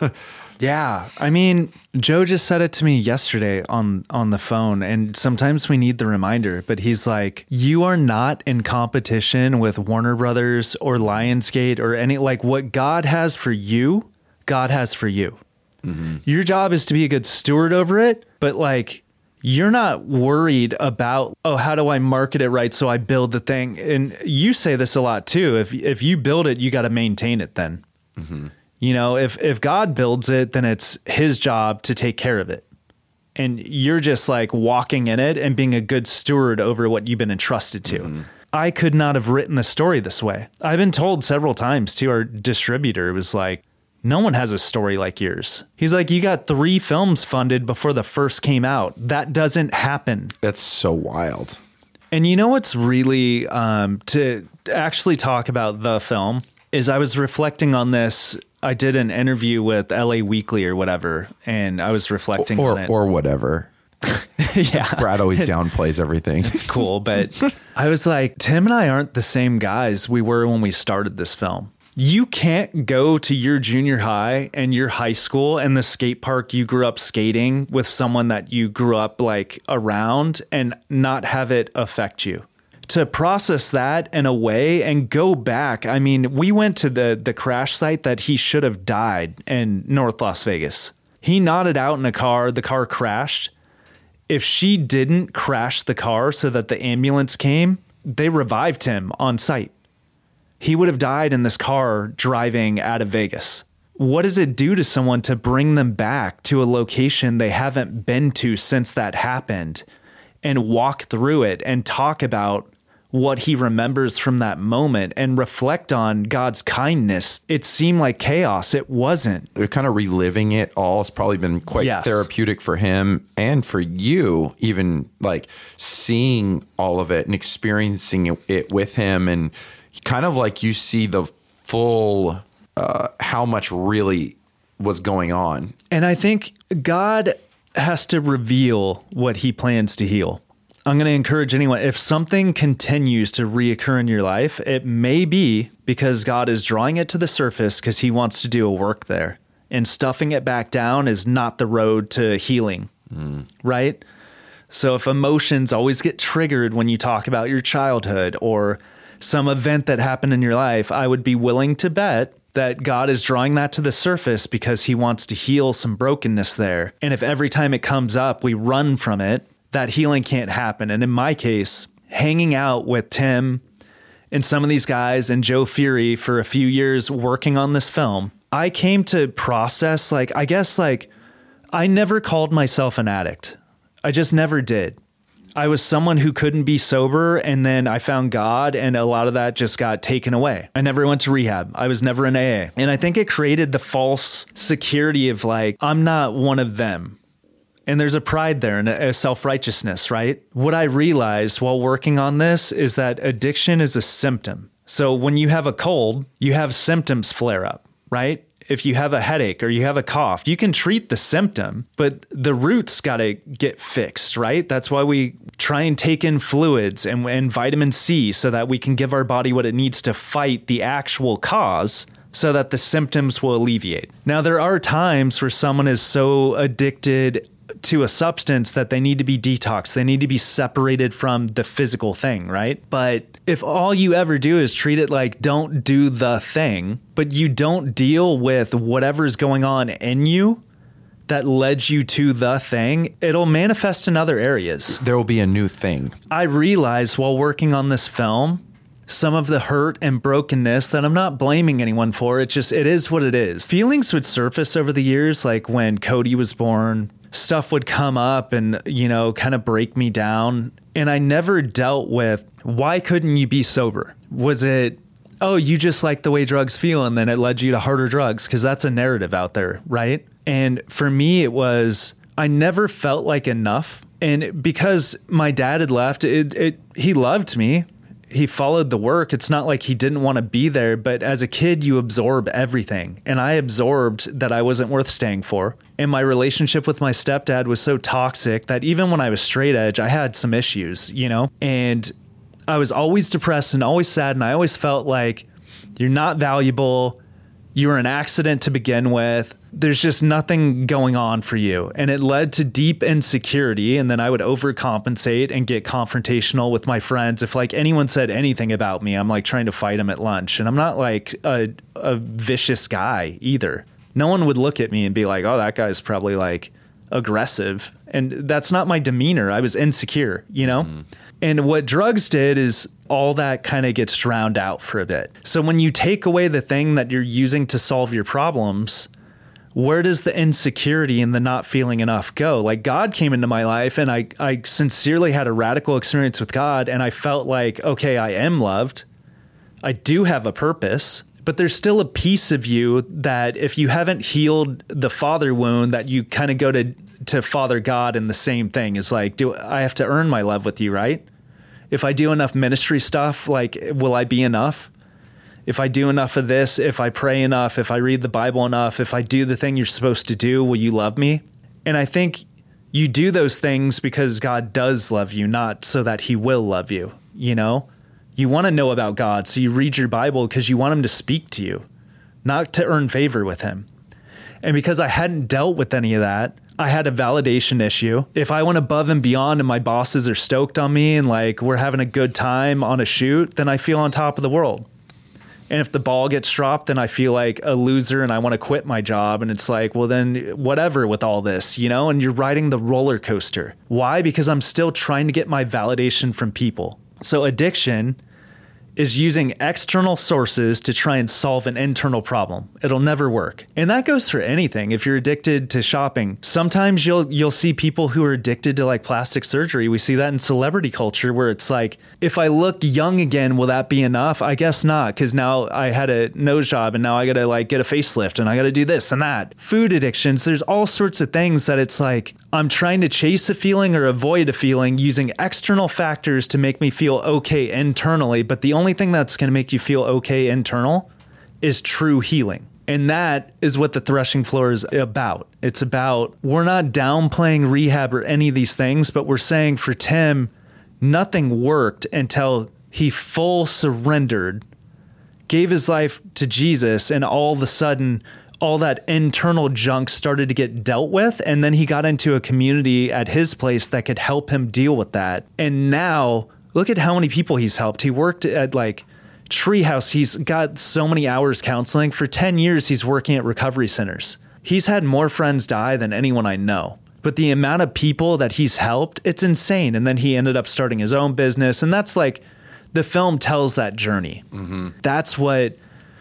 Yeah. I mean, Joe just said it to me yesterday on, on the phone, and sometimes we need the reminder, but he's like, you are not in competition with Warner Brothers or Lionsgate or any, like what God has for you, God has for you. Mm-hmm. Your job is to be a good steward over it, but like, you're not worried about, oh, how do I market it right so I build the thing? And you say this a lot too. If if you build it, you got to maintain it then. Mm-hmm. You know, if, if God builds it, then it's his job to take care of it. And you're just like walking in it and being a good steward over what you've been entrusted to. Mm-hmm. I could not have written the story this way. I've been told several times too, our distributor was like, no one has a story like yours. He's like, you got three films funded before the first came out. That doesn't happen. That's so wild. And you know what's really, um, to actually talk about the film, is I was reflecting on this. I did an interview with L A Weekly or whatever, and I was reflecting or, on it. Or whatever. Yeah. Brad always downplays everything. It's cool, but I was like, Tim and I aren't the same guys we were when we started this film. You can't go to your junior high and your high school and the skate park you grew up skating with someone that you grew up like around and not have it affect you. To process that in a way and go back. I mean, we went to the, the crash site that he should have died in North Las Vegas. He nodded out in a car. The car crashed. If she didn't crash the car so that the ambulance came, they revived him on site. He would have died in this car driving out of Vegas. What does it do to someone to bring them back to a location they haven't been to since that happened and walk through it and talk about what he remembers from that moment and reflect on God's kindness? It seemed like chaos. It wasn't. They're kind of reliving it all. It's probably been quite yes. therapeutic for him and for you, even like seeing all of it and experiencing it with him. And kind of like you see the full, uh, how much really was going on. And I think God has to reveal what he plans to heal. I'm going to encourage anyone, if something continues to reoccur in your life, it may be because God is drawing it to the surface because he wants to do a work there. And stuffing it back down is not the road to healing, mm. right? So if emotions always get triggered when you talk about your childhood or some event that happened in your life, I would be willing to bet that God is drawing that to the surface because he wants to heal some brokenness there. And if every time it comes up, we run from it, that healing can't happen. And in my case, hanging out with Tim and some of these guys and Joe Fury for a few years working on this film, I came to process, like, I guess, like, I never called myself an addict. I just never did. I was someone who couldn't be sober, and then I found God, and a lot of that just got taken away. I never went to rehab. I was never in A A. And I think it created the false security of like, I'm not one of them. And there's a pride there and a self-righteousness, right? What I realized while working on this is that addiction is a symptom. So when you have a cold, you have symptoms flare up, right? If you have a headache or you have a cough, you can treat the symptom, but the root's got to get fixed, right? That's why we try and take in fluids and, and vitamin C so that we can give our body what it needs to fight the actual cause so that the symptoms will alleviate. Now, there are times where someone is so addicted to a substance that they need to be detoxed. They need to be separated from the physical thing, right? But if all you ever do is treat it like don't do the thing, but you don't deal with whatever's going on in you that led you to the thing, it'll manifest in other areas. There will be a new thing. I realized while working on this film, some of the hurt and brokenness that I'm not blaming anyone for. It just, it is what it is. Feelings would surface over the years, like when Cody was born, stuff would come up and, you know, kind of break me down. And I never dealt with, why couldn't you be sober? Was it, oh, you just like the way drugs feel and then it led you to harder drugs? Because that's a narrative out there, right? And for me, it was, I never felt like enough And because my dad had left, it, it he loved me. He followed the work. It's not like he didn't want to be there, but as a kid, you absorb everything. And I absorbed that I wasn't worth staying for. And my relationship with my stepdad was so toxic that even when I was straight edge, I had some issues, you know, and I was always depressed and always sad. And I always felt like you're not valuable. You were an accident to begin with. There's just nothing going on for you. And it led to deep insecurity. And then I would overcompensate and get confrontational with my friends. If like anyone said anything about me, I'm like trying to fight them at lunch. And I'm not like a, a vicious guy either. No one would look at me and be like, oh, that guy's probably like aggressive. And that's not my demeanor. I was insecure, you know? Mm-hmm. And what drugs did is all that kind of gets drowned out for a bit. So when you take away the thing that you're using to solve your problems, where does the insecurity and the not feeling enough go? Like God came into my life and I, I sincerely had a radical experience with God. And I felt like, okay, I am loved. I do have a purpose, but there's still a piece of you that if you haven't healed the father wound, that you kind of go to, to Father God and the same thing is like, do I have to earn my love with you, right? If I do enough ministry stuff, like, will I be enough? If I do enough of this, if I pray enough, if I read the Bible enough, if I do the thing you're supposed to do, will you love me? And I think you do those things because God does love you, not so that he will love you. You know, you want to know about God. So you read your Bible because you want him to speak to you, not to earn favor with him. And because I hadn't dealt with any of that, I had a validation issue. If I went above and beyond and my bosses are stoked on me and like we're having a good time on a shoot, then I feel on top of the world. And if the ball gets dropped, then I feel like a loser and I want to quit my job. And it's like, well, then whatever with all this, you know, and you're riding the roller coaster. Why? Because I'm still trying to get my validation from people. So addiction is using external sources to try and solve an internal problem. It'll never work. And that goes for anything. If you're addicted to shopping, sometimes you'll you'll see people who are addicted to like plastic surgery. We see that in celebrity culture where it's like, if I look young again, will that be enough? I guess not, because now I had a nose job and now I got to like get a facelift and I got to do this and that. Food addictions, there's all sorts of things that it's like, I'm trying to chase a feeling or avoid a feeling using external factors to make me feel okay internally. But the only thing that's going to make you feel okay internal is true healing. And that is what the threshing floor is about. It's about, we're not downplaying rehab or any of these things, but we're saying for Tim, nothing worked until he full surrendered, gave his life to Jesus, and all of a sudden, all that internal junk started to get dealt with. And then he got into a community at his place that could help him deal with that. And now look at how many people he's helped. He worked at like Treehouse. He's got so many hours counseling. For ten years, he's working at recovery centers. He's had more friends die than anyone I know. But the amount of people that he's helped, it's insane. And then he ended up starting his own business. And that's like, the film tells that journey. Mm-hmm. That's what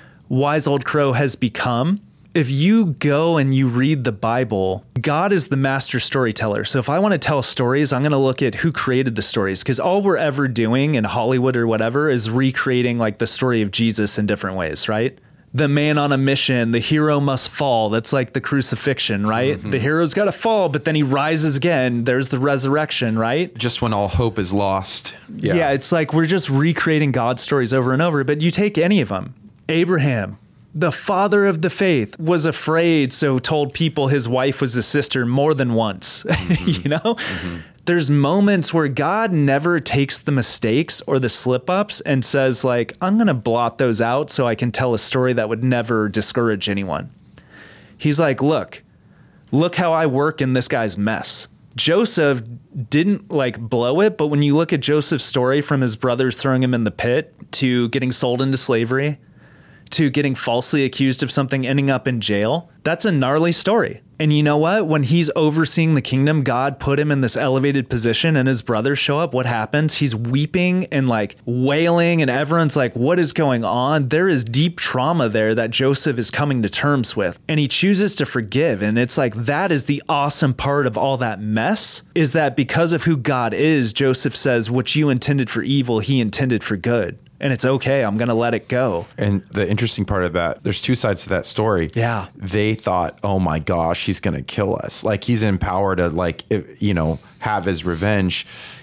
Wise Old Crow has become. If you go and you read the Bible, God is the master storyteller. So if I want to tell stories, I'm going to look at who created the stories, because all we're ever doing in Hollywood or whatever is recreating like the story of Jesus in different ways, right? The man on a mission, the hero must fall. That's like the crucifixion, right? Mm-hmm. The hero's got to fall, but then he rises again. There's the resurrection, right? Just when all hope is lost. Yeah. yeah, it's like we're just recreating God's stories over and over. But you take any of them. Abraham, the father of the faith, was afraid, so told people his wife was his sister more than once. Mm-hmm. you know, mm-hmm. There's moments where God never takes the mistakes or the slip ups and says like, I'm going to blot those out so I can tell a story that would never discourage anyone. He's like, look, look how I work in this guy's mess. Joseph didn't like blow it, but when you look at Joseph's story from his brothers throwing him in the pit to getting sold into slavery, to getting falsely accused of something, ending up in jail, that's a gnarly story. And you know what? When he's overseeing the kingdom, God put him in this elevated position and his brothers show up. What happens? He's weeping and like wailing and everyone's like, what is going on? There is deep trauma there that Joseph is coming to terms with, and he chooses to forgive. And it's like, that is the awesome part of all that mess, is that because of who God is, Joseph says, what you intended for evil, he intended for good. and it's okay. I'm going to let it go. And the interesting part of that, there's two sides to that story. Yeah. They thought, oh my gosh, he's going to kill us. Like he's in power to like, you know, have his revenge.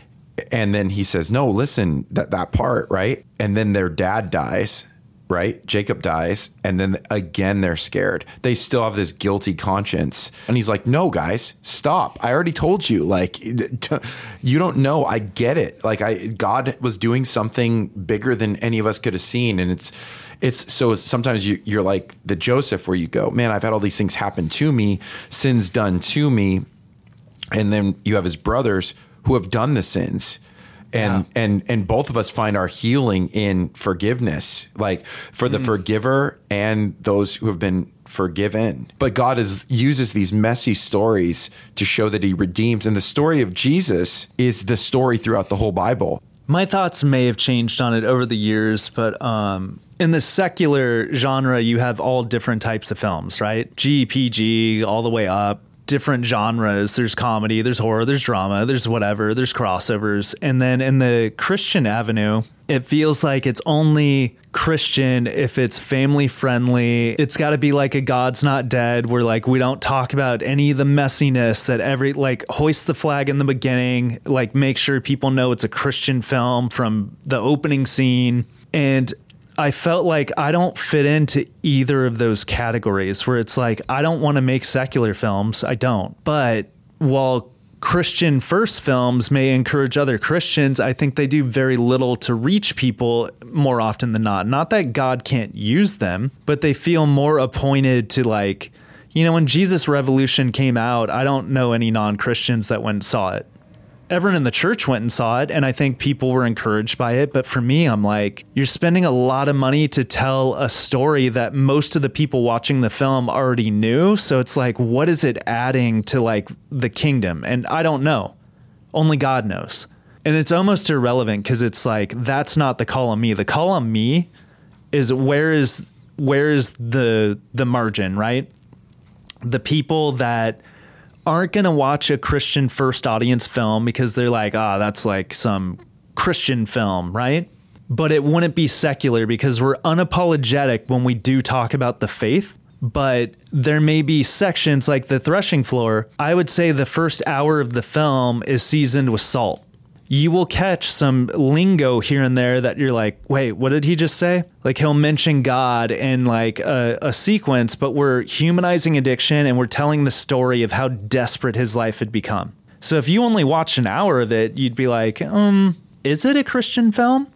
And then he says, no, listen, that, that part, right? And then their dad dies, right? Jacob dies. And then again, they're scared. They still have this guilty conscience. And he's like, no, guys, stop. I already told you, like, you don't know. I get it. Like I, God was doing something bigger than any of us could have seen. And it's, it's so sometimes you, you're like the Joseph where you go, man, I've had all these things happen to me, sins done to me. And then you have his brothers who have done the sins. And, yeah. and, and both of us find our healing in forgiveness, like for the mm. forgiver and those who have been forgiven. But God is, uses these messy stories to show that he redeems. And the story of Jesus is the story throughout the whole Bible. My thoughts may have changed on it over the years, but um, in the secular genre, you have all different types of films, right? G, P G, all the way up. Different genres. There's comedy, there's horror, there's drama, there's whatever, there's crossovers. And then in the Christian avenue, it feels like it's only Christian if it's family friendly. It's got to be like a God's Not Dead where like we don't talk about any of the messiness that every like hoist the flag in the beginning, like make sure people know it's a Christian film from the opening scene. And I felt like I don't fit into either of those categories where it's like, I don't want to make secular films. I don't. But while Christian first films may encourage other Christians, I think they do very little to reach people more often than not. Not that God can't use them, but they feel more appointed to like, you know, when Jesus Revolution came out, I don't know any non-Christians that went and saw it. Everyone in the church went and saw it, and I think people were encouraged by it. But for me, I'm like, you're spending a lot of money to tell a story that most of the people watching the film already knew. So it's like, what is it adding to like the kingdom? And I don't know. Only God knows. And it's almost irrelevant because it's like, that's not the call on me. The call on me is where is where is the the margin, right? The people that aren't going to watch a Christian first audience film because they're like, ah, oh, that's like some Christian film, right? But it wouldn't be secular because we're unapologetic when we do talk about the faith. But there may be sections like The Threshing Floor. I would say the first hour of the film is seasoned with salt. You will catch some lingo here and there that you're like, wait, what did he just say? Like he'll mention God in like a, a sequence, but we're humanizing addiction and we're telling the story of how desperate his life had become. So if you only watched an hour of it, you'd be like, um, is it a Christian film?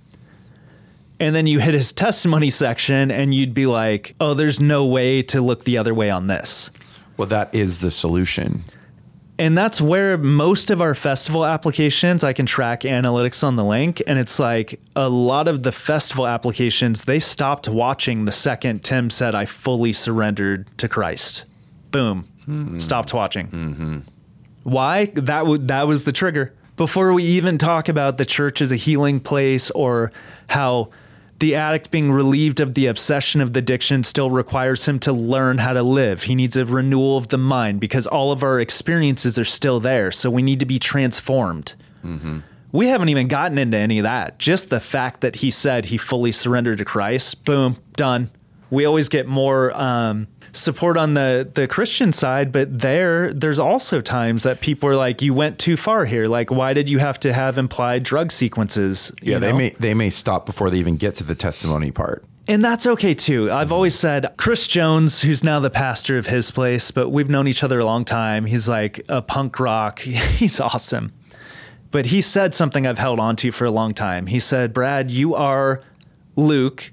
And then you hit his testimony section and you'd be like, oh, there's no way to look the other way on this. Well, that is the solution. And that's where most of our festival applications, I can track analytics on the link. And it's like a lot of the festival applications, they stopped watching the second Tim said, I fully surrendered to Christ. Boom. Mm-hmm. Stopped watching. Mm-hmm. Why? That, w- that was the trigger. Before we even talk about the church as a healing place or how the addict being relieved of the obsession of the addiction still requires him to learn how to live. He needs a renewal of the mind because all of our experiences are still there. So we need to be transformed. Mm-hmm. We haven't even gotten into any of that. Just the fact that he said he fully surrendered to Christ. Boom, done. We always get more um, support on the, the Christian side, but there, there's also times that people are like, you went too far here. Like, why did you have to have implied drug sequences? Yeah, you know? they may they may stop before they even get to the testimony part. And that's okay too. I've always said Chris Jones, who's now the pastor of his place, but we've known each other a long time. He's like a punk rock. He's awesome. But he said something I've held on to for a long time. He said, Brad, you are Luke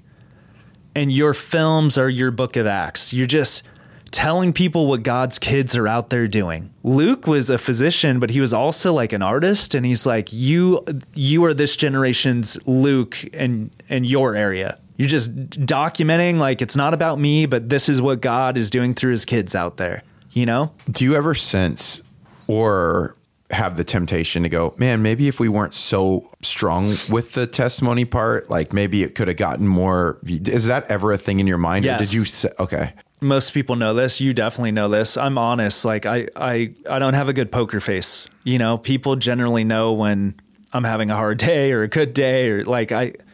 and your films are your book of Acts. You're just telling people what God's kids are out there doing. Luke was a physician, but he was also like an artist. And he's like, you, you are this generation's Luke in, in your area. You're just documenting like, it's not about me, but this is what God is doing through his kids out there. You know? Do you ever sense or have the temptation to go, man, maybe if we weren't so strong with the testimony part, like maybe it could have gotten more. Is that ever a thing in your mind? Yes. Or did you say, okay. Most people know this. You definitely know this. I'm honest. Like I, I, I don't have a good poker face. You know, people generally know when I'm having a hard day or a good day or like I,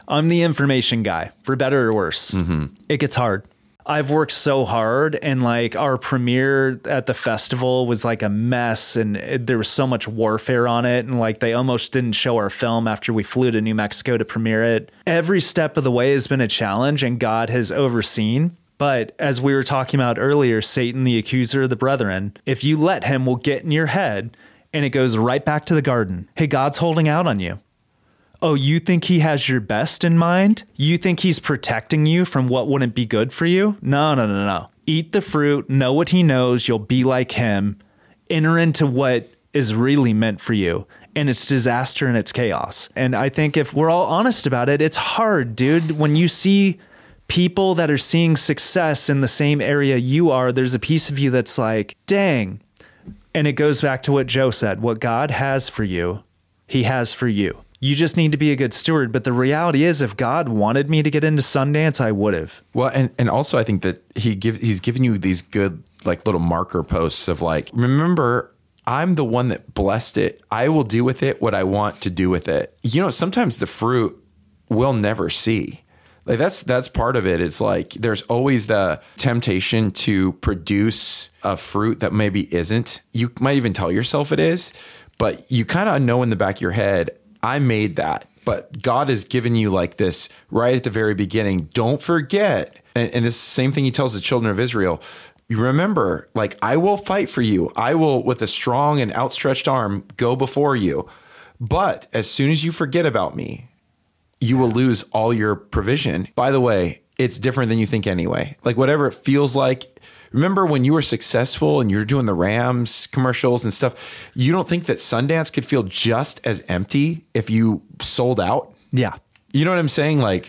I'm the information guy, for better or worse. Mm-hmm. It gets hard. I've worked so hard, and like our premiere at the festival was like a mess, and it, there was so much warfare on it, and like they almost didn't show our film after we flew to New Mexico to premiere it. Every step of the way has been a challenge, and God has overseen. But as we were talking about earlier, Satan, the accuser of the brethren, if you let him, will get in your head, and it goes right back to the garden. Hey, God's holding out on you. Oh, you think he has your best in mind? You think he's protecting you from what wouldn't be good for you? No, no, no, no. Eat the fruit, know what he knows, you'll be like him, enter into what is really meant for you. And it's disaster and it's chaos. And I think if we're all honest about it, it's hard, dude. When you see people that are seeing success in the same area you are, there's a piece of you that's like, dang. And it goes back to what Joe said. What God has for you, he has for you. You just need to be a good steward. But the reality is, if God wanted me to get into Sundance, I would have. Well, and, and also I think that he give, he's giving you these good, like little marker posts of like, remember, I'm the one that blessed it. I will do with it what I want to do with it. You know, sometimes the fruit we'll never see. Like that's, that's part of it. It's like, there's always the temptation to produce a fruit that maybe isn't. You might even tell yourself it is, but you kind of know in the back of your head, I made that, but God has given you like this right at the very beginning. Don't forget. And, and this same thing he tells the children of Israel. You remember, like, I will fight for you. I will, with a strong and outstretched arm, go before you. But as soon as you forget about me, you will lose all your provision. By the way, it's different than you think anyway. Like whatever it feels like. Remember when you were successful and you're doing the Rams commercials and stuff, you don't think that Sundance could feel just as empty if you sold out? Yeah. You know what I'm saying? Like,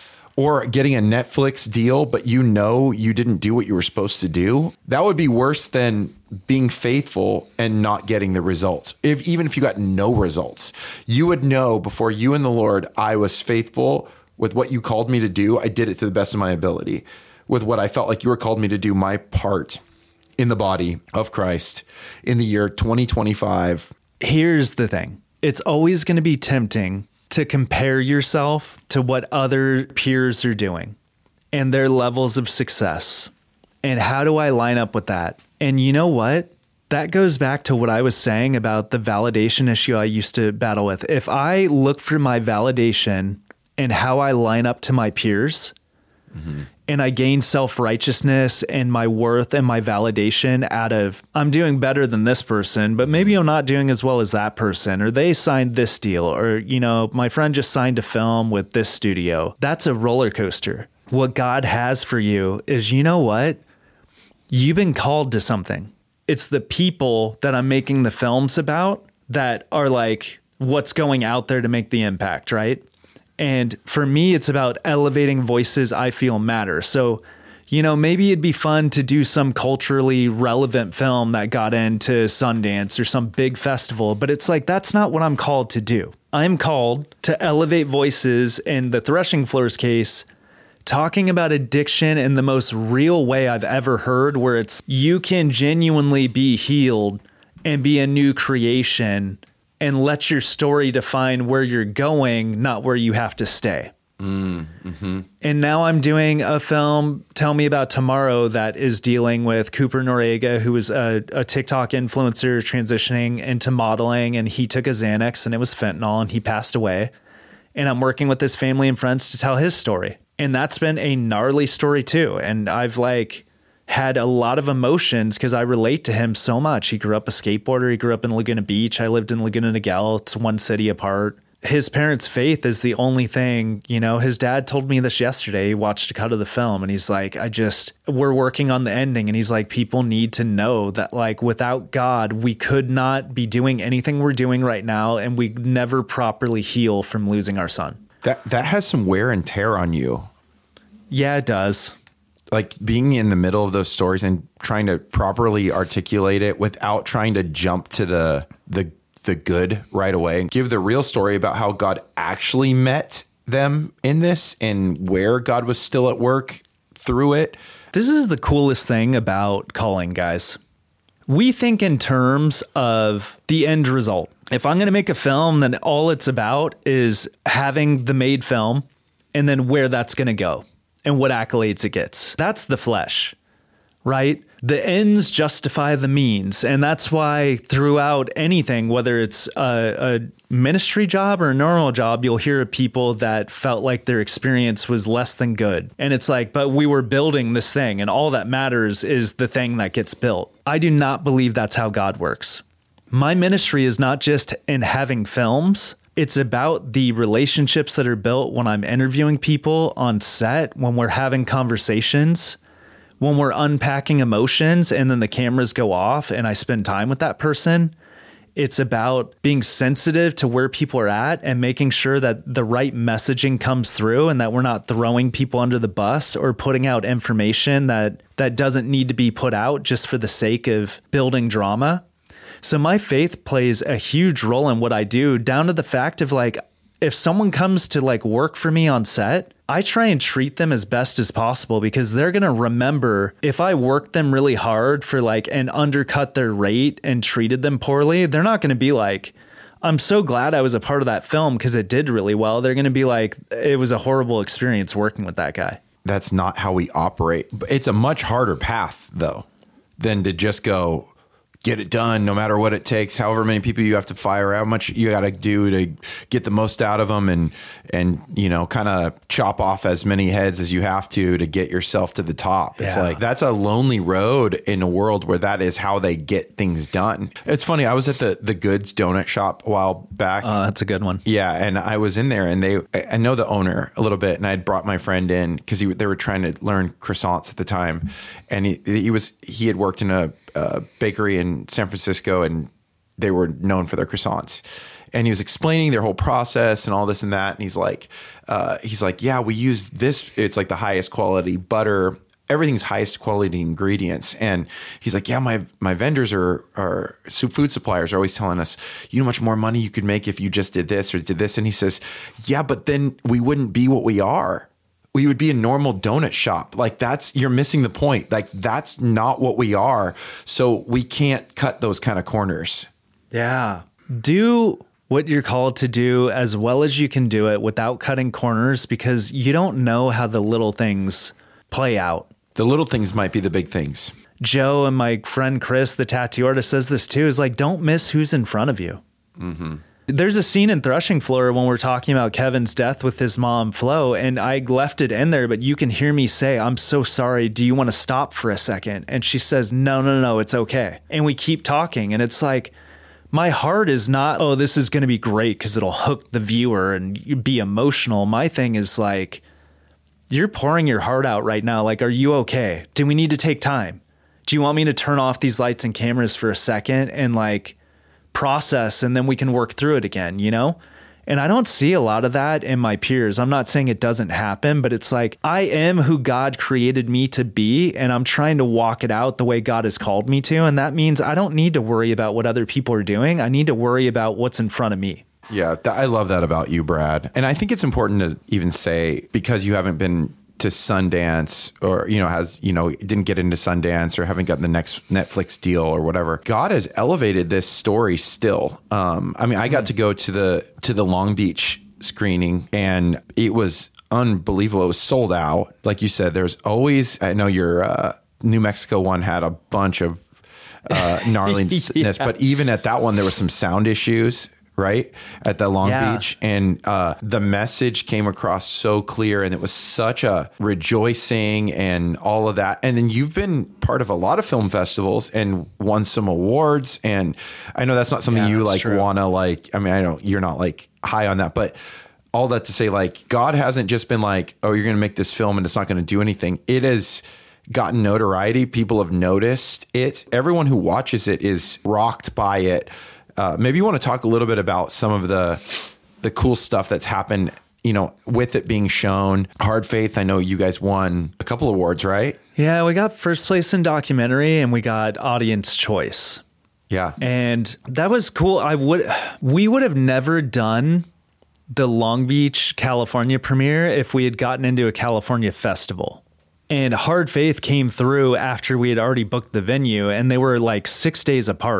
or getting a Netflix deal, but you know you didn't do what you were supposed to do. That would be worse than being faithful and not getting the results. If even if you got no results, you would know before you and the Lord, I was faithful with what you called me to do. I did it to the best of my ability. With what I felt like you were called me to do, my part in the body of Christ in the year twenty twenty-five. Here's the thing. It's always going to be tempting to compare yourself to what other peers are doing and their levels of success. And how do I line up with that? And you know what? That goes back to what I was saying about the validation issue I used to battle with. If I look for my validation and how I line up to my peers, mm-hmm. and I gain self-righteousness and my worth and my validation out of, I'm doing better than this person, but maybe I'm not doing as well as that person, or they signed this deal, or, you know, my friend just signed a film with this studio. That's a roller coaster. What God has for you is, you know what? You've been called to something. It's the people that I'm making the films about that are like what's going out there to make the impact, right? And for me, it's about elevating voices I feel matter. So, you know, maybe it'd be fun to do some culturally relevant film that got into Sundance or some big festival, but it's like, that's not what I'm called to do. I'm called to elevate voices, in the Threshing Floors case, talking about addiction in the most real way I've ever heard, where it's, you can genuinely be healed and be a new creation and let your story define where you're going, not where you have to stay. Mm, mm-hmm. And now I'm doing a film, Tell Me About Tomorrow, that is dealing with Cooper Noriega, who was a, a TikTok influencer transitioning into modeling, and he took a Xanax and it was fentanyl and he passed away. And I'm working with his family and friends to tell his story. And that's been a gnarly story too. And I've like had a lot of emotions because I relate to him so much. He grew up a skateboarder. He grew up in Laguna Beach. I lived in Laguna Niguel. It's one city apart. His parents' faith is the only thing, you know, his dad told me this yesterday. He watched a cut of the film and he's like, I just, we're working on the ending. And he's like, people need to know that like without God, we could not be doing anything we're doing right now. And we never properly heal from losing our son. That, that has some wear and tear on you. Yeah, it does. Like being in the middle of those stories and trying to properly articulate it without trying to jump to the the the good right away and give the real story about how God actually met them in this and where God was still at work through it. This is the coolest thing about calling, guys. We think in terms of the end result. If I'm going to make a film, then all it's about is having the made film and then where that's going to go and what accolades it gets. That's the flesh, right? The ends justify the means. And that's why throughout anything, whether it's a, a ministry job or a normal job, you'll hear of people that felt like their experience was less than good. And it's like, but we were building this thing, and all that matters is the thing that gets built. I do not believe that's how God works. My ministry is not just in having films. It's about the relationships that are built when I'm interviewing people on set, when we're having conversations, when we're unpacking emotions and then the cameras go off and I spend time with that person. It's about being sensitive to where people are at and making sure that the right messaging comes through and that we're not throwing people under the bus or putting out information that, that doesn't need to be put out just for the sake of building drama. So my faith plays a huge role in what I do, down to the fact of like, if someone comes to like work for me on set, I try and treat them as best as possible, because they're going to remember if I worked them really hard for like and undercut their rate and treated them poorly, they're not going to be like, I'm so glad I was a part of that film because it did really well. They're going to be like, it was a horrible experience working with that guy. That's not how we operate. It's a much harder path though, than to just go, get it done no matter what it takes, however many people you have to fire, how much you got to do to get the most out of them, and, and, you know, kind of chop off as many heads as you have to, to get yourself to the top. It's Yeah. like, that's a lonely road in a world where that is how they get things done. It's funny. I was at the, the Goods donut shop a while back. Oh, that's a good one. Yeah. And I was in there, and they, I know the owner a little bit, and I had brought my friend in because he, they were trying to learn croissants at the time. And he, he was, he had worked in a, a bakery in San Francisco, and they were known for their croissants. And he was explaining their whole process and all this and that. And he's like, uh, he's like, yeah, we use this. It's like the highest quality butter. Everything's highest quality ingredients. And he's like, yeah, my, my vendors are, are food suppliers are always telling us, you know, how much more money you could make if you just did this or did this. And he says, yeah, but then we wouldn't be what we are. We would be a normal donut shop. Like, that's, you're missing the point. Like, that's not what we are. So we can't cut those kind of corners. Yeah. Do what you're called to do as well as you can do it without cutting corners, because you don't know how the little things play out. The little things might be the big things. Joe and my friend Chris, the tattoo artist, says this too, is like, don't miss who's in front of you. Mm-hmm. There's a scene in Threshing Floor when we're talking about Kevin's death with his mom, Flo, and I left it in there, but you can hear me say, I'm so sorry. Do you want to stop for a second? And she says, no, no, no, it's okay. And we keep talking. And it's like, my heart is not, oh, this is going to be great because it'll hook the viewer and be emotional. My thing is like, you're pouring your heart out right now. Like, are you okay? Do we need to take time? Do you want me to turn off these lights and cameras for a second and like process, and then we can work through it again, you know? And I don't see a lot of that in my peers. I'm not saying it doesn't happen, but it's like, I am who God created me to be, and I'm trying to walk it out the way God has called me to. And that means I don't need to worry about what other people are doing. I need to worry about what's in front of me. Yeah, th- I love that about you, Brad. And I think it's important to even say, because you haven't been to Sundance, or, you know, has, you know, didn't get into Sundance or haven't gotten the next Netflix deal or whatever, God has elevated this story still. Um, I mean, I got mm. to go to the, to the Long Beach screening, and it was unbelievable. It was sold out. Like you said, there's always, I know your uh, New Mexico one had a bunch of uh, gnarliness, yeah. but even at that one, there were some sound issues. Right at the Long yeah. Beach, and uh, the message came across so clear, and it was such a rejoicing and all of that. And then you've been part of a lot of film festivals and won some awards. And I know that's not something yeah, you like want to like. I mean, I know you're not like high on that, but all that to say, like, God hasn't just been like, oh, you're going to make this film and it's not going to do anything. It has gotten notoriety. People have noticed it. Everyone who watches it is rocked by it. Uh, maybe you want to talk a little bit about some of the the cool stuff that's happened, you know, with it being shown. Hard Faith, I know you guys won a couple awards, right? Yeah, we got first place in documentary, and we got audience choice. Yeah. And that was cool. I would we would have never done the Long Beach, California premiere if we had gotten into a California festival. And Hard Faith came through after we had already booked the venue, and they were like six days apart.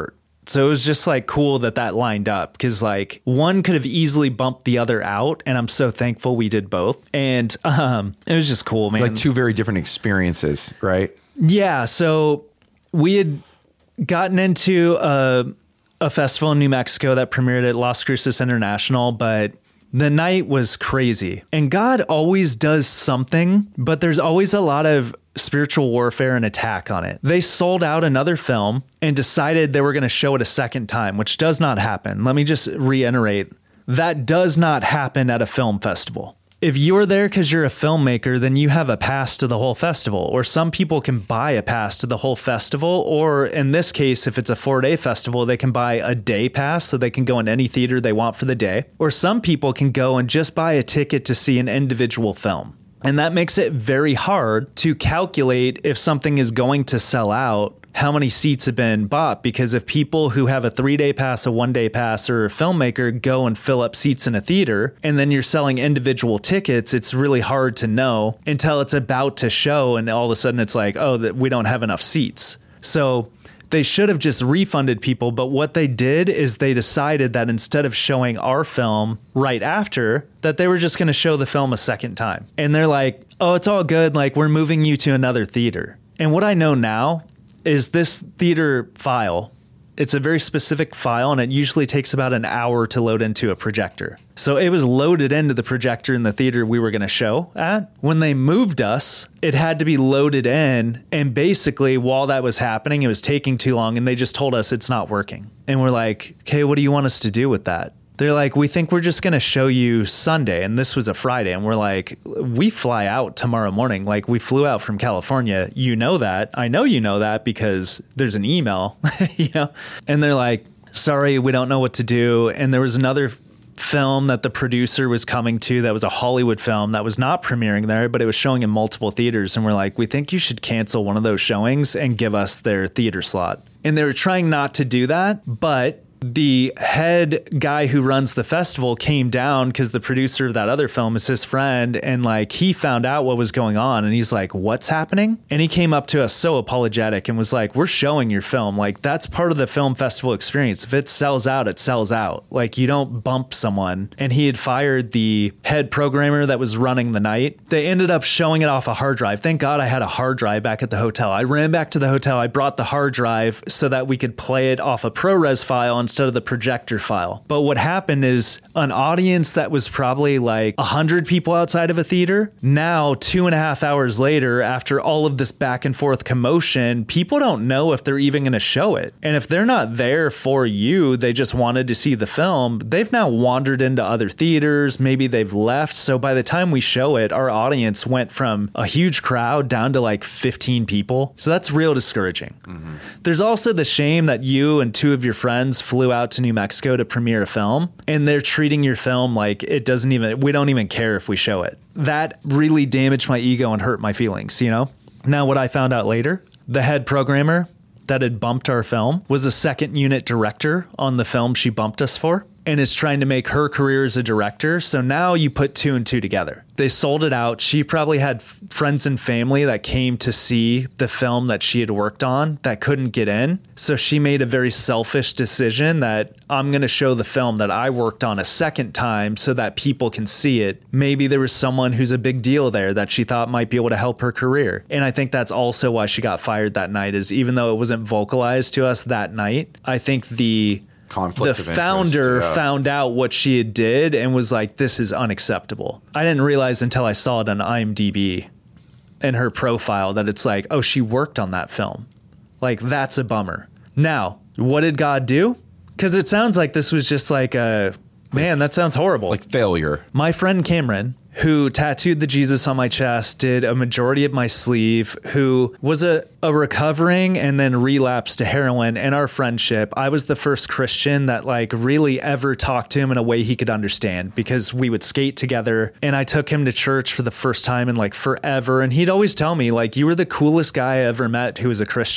So it was just like cool that that lined up because like one could have easily bumped the other out. And I'm so thankful we did both. And um, it was just cool, man. Like two very different experiences, right? Yeah. So we had gotten into a, a festival in New Mexico that premiered at Las Cruces International, but the night was crazy. And God always does something, but there's always a lot of spiritual warfare and attack on it. They sold out another film and decided they were going to show it a second time, which does not happen. Let me just reiterate. That does not happen at a film festival. If you're there because you're a filmmaker, then you have a pass to the whole festival. Or some people can buy a pass to the whole festival. Or in this case, if it's a four-day festival, they can buy a day pass so they can go in any theater they want for the day. Or some people can go and just buy a ticket to see an individual film. And that makes it very hard to calculate if something is going to sell out, how many seats have been bought. Because if people who have a three-day pass, a one-day pass, or a filmmaker go and fill up seats in a theater, and then you're selling individual tickets, it's really hard to know until it's about to show, and all of a sudden it's like, oh, that we don't have enough seats. So they should have just refunded people, but what they did is they decided that instead of showing our film right after, that they were just going to show the film a second time. And they're like, oh, it's all good. Like, we're moving you to another theater. And what I know now is this theater file, it's a very specific file, and it usually takes about an hour to load into a projector. So it was loaded into the projector in the theater we were going to show at. When they moved us, it had to be loaded in. And basically, while that was happening, it was taking too long, and they just told us it's not working. And we're like, okay, what do you want us to do with that? They're like, we think we're just going to show you Sunday. And this was a Friday. And we're like, we fly out tomorrow morning. Like, we flew out from California. You know that. I know you know that because there's an email, you know? And they're like, sorry, we don't know what to do. And there was another film that the producer was coming to that was a Hollywood film that was not premiering there, but it was showing in multiple theaters. And we're like, we think you should cancel one of those showings and give us their theater slot. And they were trying not to do that, but the head guy who runs the festival came down because the producer of that other film is his friend, and like he found out what was going on, and he's like, what's happening? And he came up to us so apologetic and was like, we're showing your film. Like, that's part of the film festival experience. If it sells out, it sells out. Like, you don't bump someone. And he had fired the head programmer that was running the night. They ended up showing it off a hard drive. Thank God I had a hard drive back at the hotel. I ran back to the hotel. I brought the hard drive so that we could play it off a ProRes file and instead of the projector file. But what happened is an audience that was probably like a hundred people outside of a theater, now two and a half hours later, after all of this back and forth commotion, people don't know if they're even going to show it. And if they're not there for you, they just wanted to see the film, they've now wandered into other theaters. Maybe they've left. So by the time we show it, our audience went from a huge crowd down to like fifteen people. So that's real discouraging. Mm-hmm. There's also the shame that you and two of your friends flew out to New Mexico to premiere a film, and they're treating your film like it doesn't even, we don't even care if we show it. That really damaged my ego and hurt my feelings, you know? Now, what I found out later, the head programmer that had bumped our film was a second unit director on the film she bumped us for, and is trying to make her career as a director. So now you put two and two together. They sold it out. She probably had f- friends and family that came to see the film that she had worked on that couldn't get in. So she made a very selfish decision that I'm going to show the film that I worked on a second time so that people can see it. Maybe there was someone who's a big deal there that she thought might be able to help her career. And I think that's also why she got fired that night, is even though it wasn't vocalized to us that night, I think the conflict the of founder interest, yeah. found out what she had did and was like, this is unacceptable. I didn't realize until I saw it on IMDb in her profile that it's like, oh, she worked on that film. Like, that's a bummer. Now, what did God do? Because it sounds like this was just like a, man, that sounds horrible. Like failure. My friend Cameron, who tattooed the Jesus on my chest, did a majority of my sleeve, who was a, a recovering and then relapsed to heroin. In our friendship, I was the first Christian that like really ever talked to him in a way he could understand, because we would skate together and I took him to church for the first time in like forever. And he'd always tell me like, you were the coolest guy I ever met who was a Christian.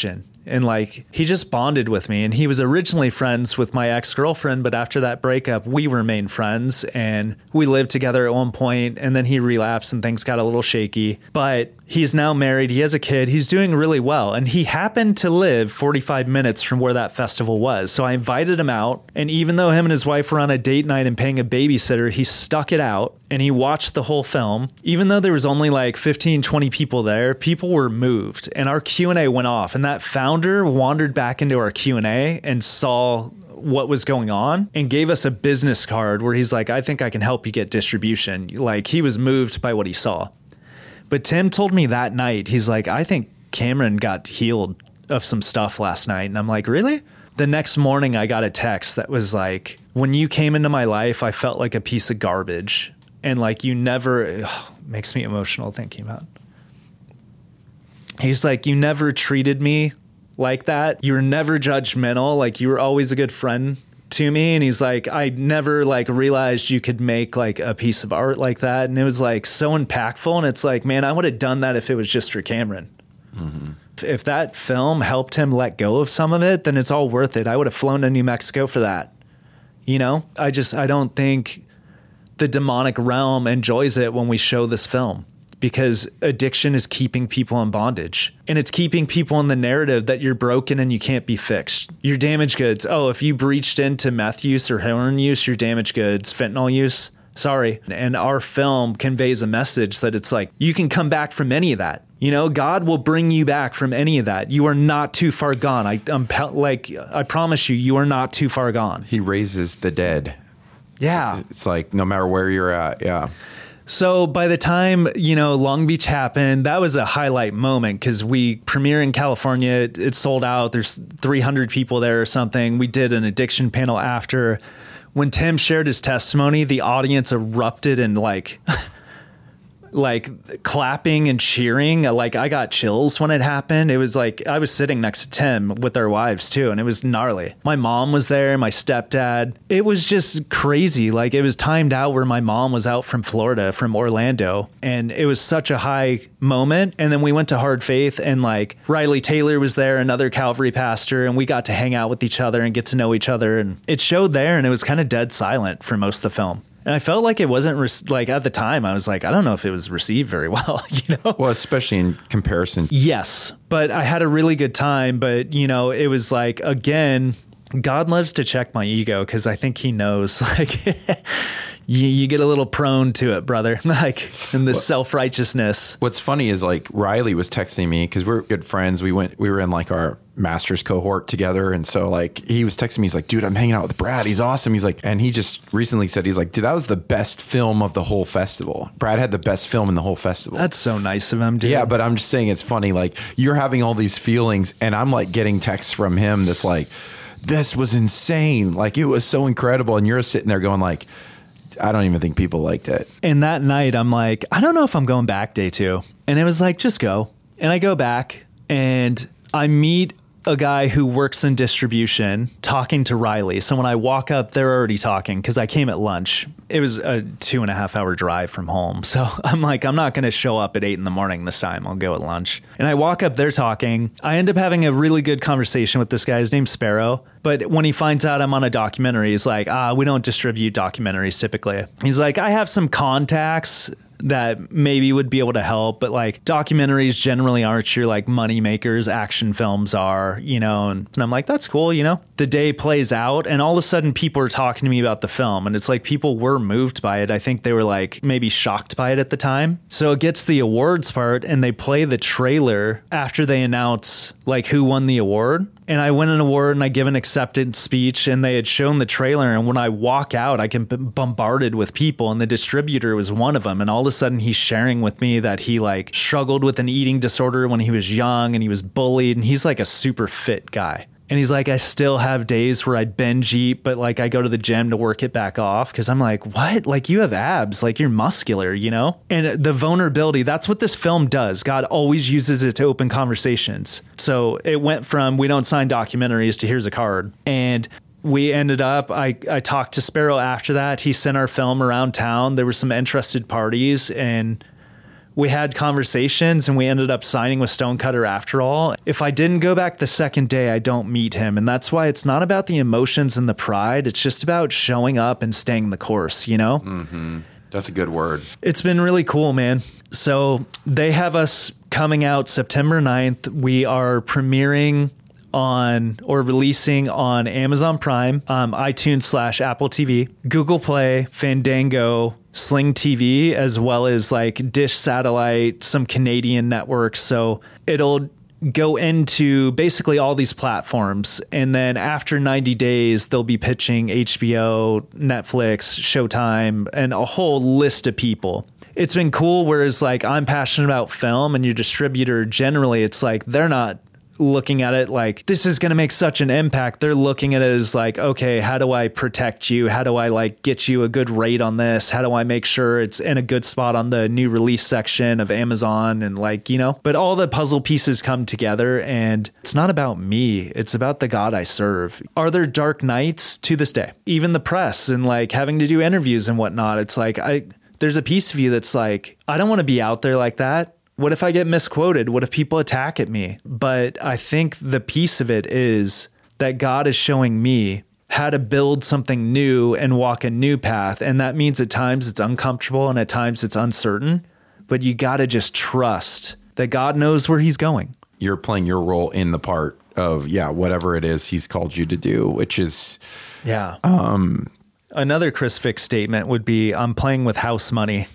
And like, he just bonded with me. And he was originally friends with my ex-girlfriend, but after that breakup, we remained friends and we lived together at one point, and then he relapsed and things got a little shaky. But he's now married. He has a kid. He's doing really well. And he happened to live forty-five minutes from where that festival was. So I invited him out. And even though him and his wife were on a date night and paying a babysitter, he stuck it out and he watched the whole film. Even though there was only like fifteen, twenty people there, people were moved and our Q and A went off. And that founder wandered back into our Q and A and saw what was going on and gave us a business card where he's like, I think I can help you get distribution. Like, he was moved by what he saw. But Tim told me that night, he's like, I think Cameron got healed of some stuff last night. And I'm like, really? The next morning I got a text that was like, when you came into my life, I felt like a piece of garbage. And like, you never, ugh, makes me emotional thinking about it. He's like, you never treated me like that. You were never judgmental. Like, you were always a good friend to me. And he's like, I never like realized you could make like a piece of art like that. And it was like so impactful. And it's like, man, I would have done that if it was just for Cameron. Mm-hmm. If that film helped him let go of some of it, then it's all worth it. I would have flown to New Mexico for that. You know, I just, I don't think the demonic realm enjoys it when we show this film, because addiction is keeping people in bondage, and it's keeping people in the narrative that you're broken and you can't be fixed. You're damaged goods. Oh, if you breached into meth use or heroin use, you're damaged goods. Fentanyl use, sorry. And our film conveys a message that it's like, you can come back from any of that. You know, God will bring you back from any of that. You are not too far gone. I, I'm like, I promise you, you are not too far gone. He raises the dead. Yeah. It's like, no matter where you're at. Yeah. So by the time, you know, Long Beach happened, that was a highlight moment because we premiere in California. It, it sold out. There's three hundred people there or something. We did an addiction panel after. When Tim shared his testimony, the audience erupted in like... like clapping and cheering. Like, I got chills when it happened. It was like, I was sitting next to Tim with our wives too, and it was gnarly. My mom was there, my stepdad. It was just crazy. Like, it was timed out where my mom was out from Florida, from Orlando, and it was such a high moment. And then we went to Hard Faith, and like Riley Taylor was there, another Calvary pastor, and we got to hang out with each other and get to know each other. And it showed there, and it was kind of dead silent for most of the film. And I felt like it wasn't re- like at the time, I was like, I don't know if it was received very well, you know? Well, especially in comparison. Yes, but I had a really good time. But, you know, it was like, again, God loves to check my ego because I think he knows, like, you, you get a little prone to it, brother, like in this self-righteousness. What's funny is like Riley was texting me because we're good friends. We went, we were in like our master's cohort together. And so like he was texting me, he's like, dude, I'm hanging out with Brad. He's awesome. He's like, and he just recently said, he's like, dude, that was the best film of the whole festival. Brad had the best film in the whole festival. That's so nice of him, dude. Yeah, but I'm just saying it's funny. Like, you're having all these feelings and I'm like getting texts from him that's like, this was insane. Like, it was so incredible. And you're sitting there going like, I don't even think people liked it. And that night I'm like, I don't know if I'm going back day two. And it was like, just go. And I go back and I meet a guy who works in distribution talking to Riley. So when I walk up, they're already talking because I came at lunch. It was a two and a half hour drive from home. So I'm like, I'm not going to show up at eight in the morning this time. I'll go at lunch. And I walk up, they're talking. I end up having a really good conversation with this guy. His name's Sparrow. But when he finds out I'm on a documentary, he's like, ah, we don't distribute documentaries typically. He's like, I have some contacts that maybe would be able to help, but like documentaries generally aren't your like money makers. Action films are, you know, and, and I'm like, that's cool. You know, the day plays out and all of a sudden people are talking to me about the film, and it's like people were moved by it. I think they were like maybe shocked by it at the time. So it gets the awards part and they play the trailer after they announce like who won the award. And I win an award and I give an acceptance speech, and they had shown the trailer. And when I walk out, I get bombarded with people, and the distributor was one of them. And all of a sudden he's sharing with me that he like struggled with an eating disorder when he was young and he was bullied, and he's like a super fit guy. And he's like, I still have days where I binge eat, but like I go to the gym to work it back off. Cause I'm like, what? Like, you have abs, like you're muscular, you know? And the vulnerability, that's what this film does. God always uses it to open conversations. So it went from, we don't sign documentaries to here's a card. And we ended up, I, I talked to Sparrow after that. He sent our film around town. There were some interested parties, and we had conversations and we ended up signing with Stonecutter after all. If I didn't go back the second day, I don't meet him. And that's why it's not about the emotions and the pride. It's just about showing up and staying the course, you know? Mm-hmm. That's a good word. It's been really cool, man. So they have us coming out September ninth. We are premiering on or releasing on Amazon Prime, um, iTunes slash Apple T V, Google Play, Fandango, Sling T V, as well as like Dish Satellite, some Canadian networks. So it'll go into basically all these platforms. And then after ninety days, they'll be pitching H B O, Netflix, Showtime, and a whole list of people. It's been cool. Whereas like I'm passionate about film and your distributor, generally, it's like they're not looking at it like this is going to make such an impact. They're looking at it as like, okay, how do I protect you? How do I like get you a good rate on this? How do I make sure it's in a good spot on the new release section of Amazon? And like, you know, but all the puzzle pieces come together and it's not about me. It's about the God I serve. Are there dark nights? To this day? Even the press and like having to do interviews and whatnot. It's like, I, there's a piece of you that's like, I don't want to be out there like that. What if I get misquoted? What if people attack at me? But I think the piece of it is that God is showing me how to build something new and walk a new path. And that means at times it's uncomfortable and at times it's uncertain, but you got to just trust that God knows where he's going. You're playing your role in the part of, yeah, whatever it is he's called you to do, which is, yeah. Um, Another Chris Fick statement would be, I'm playing with house money.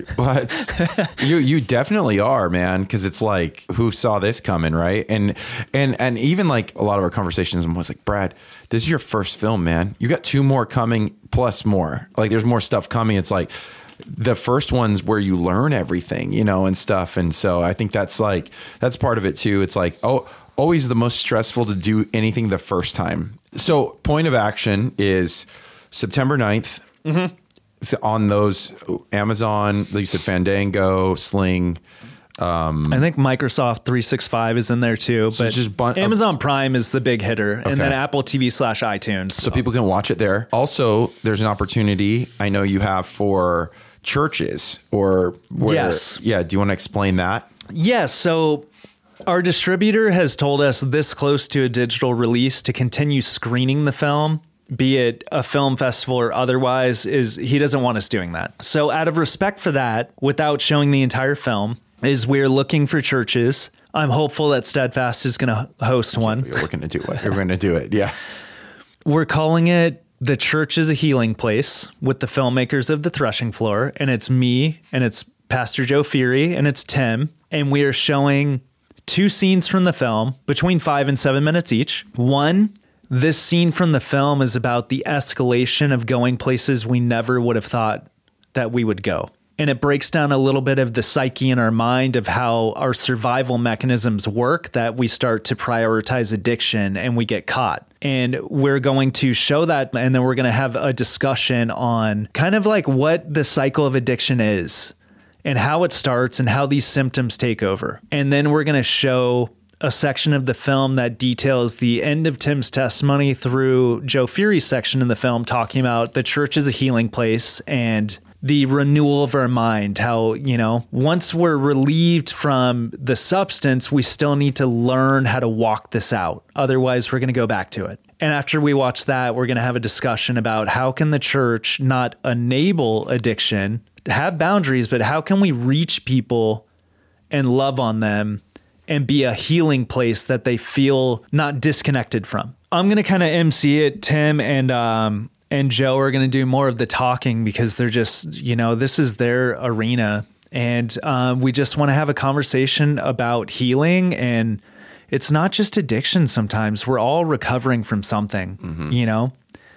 What? you you definitely are, man, because it's like, who saw this coming, right? And and and even like a lot of our conversations was like, Brad, this is your first film, man. You got two more coming plus more. Like there's more stuff coming. It's like the first one's where you learn everything, you know, and stuff. And so I think that's like, that's part of it too. It's like, oh, always the most stressful to do anything the first time. So point of action is September ninth, mm-hmm. It's on those Amazon, like you said, Fandango, Sling. Um, I think Microsoft three sixty-five is in there too, so but just bun- Amazon Prime is the big hitter, okay. And then Apple T V slash iTunes. So people can watch it there. Also, there's an opportunity I know you have for churches or where, yes. Yeah. Do you want to explain that? Yes. So our distributor has told us this close to a digital release to continue screening the film, be it a film festival or otherwise, is he doesn't want us doing that. So out of respect for that, without showing the entire film, is we're looking for churches. I'm hopeful that Steadfast is going to host one. We're going to do it. We're going to do it. Yeah. We're calling it The Church is a Healing Place with the filmmakers of The Threshing Floor. And it's me and it's Pastor Joe Furey and it's Tim. And we are showing two scenes from the film between five and seven minutes each. One, this scene from the film is about the escalation of going places we never would have thought that we would go. And it breaks down a little bit of the psyche in our mind of how our survival mechanisms work, that we start to prioritize addiction and we get caught. And we're going to show that, and then we're going to have a discussion on kind of like what the cycle of addiction is and how it starts and how these symptoms take over. And then we're going to show a section of the film that details the end of Tim's testimony through Joe Furey's section in the film, talking about the church is a healing place and the renewal of our mind. How, you know, once we're relieved from the substance, we still need to learn how to walk this out. Otherwise, we're going to go back to it. And after we watch that, we're going to have a discussion about how can the church not enable addiction, have boundaries, but how can we reach people and love on them and be a healing place that they feel not disconnected from. I'm going to kind of M C it. Tim and um, and Joe are going to do more of the talking because they're just, you know, this is their arena. And um, we just want to have a conversation about healing. And it's not just addiction sometimes. We're all recovering from something, mm-hmm. you know?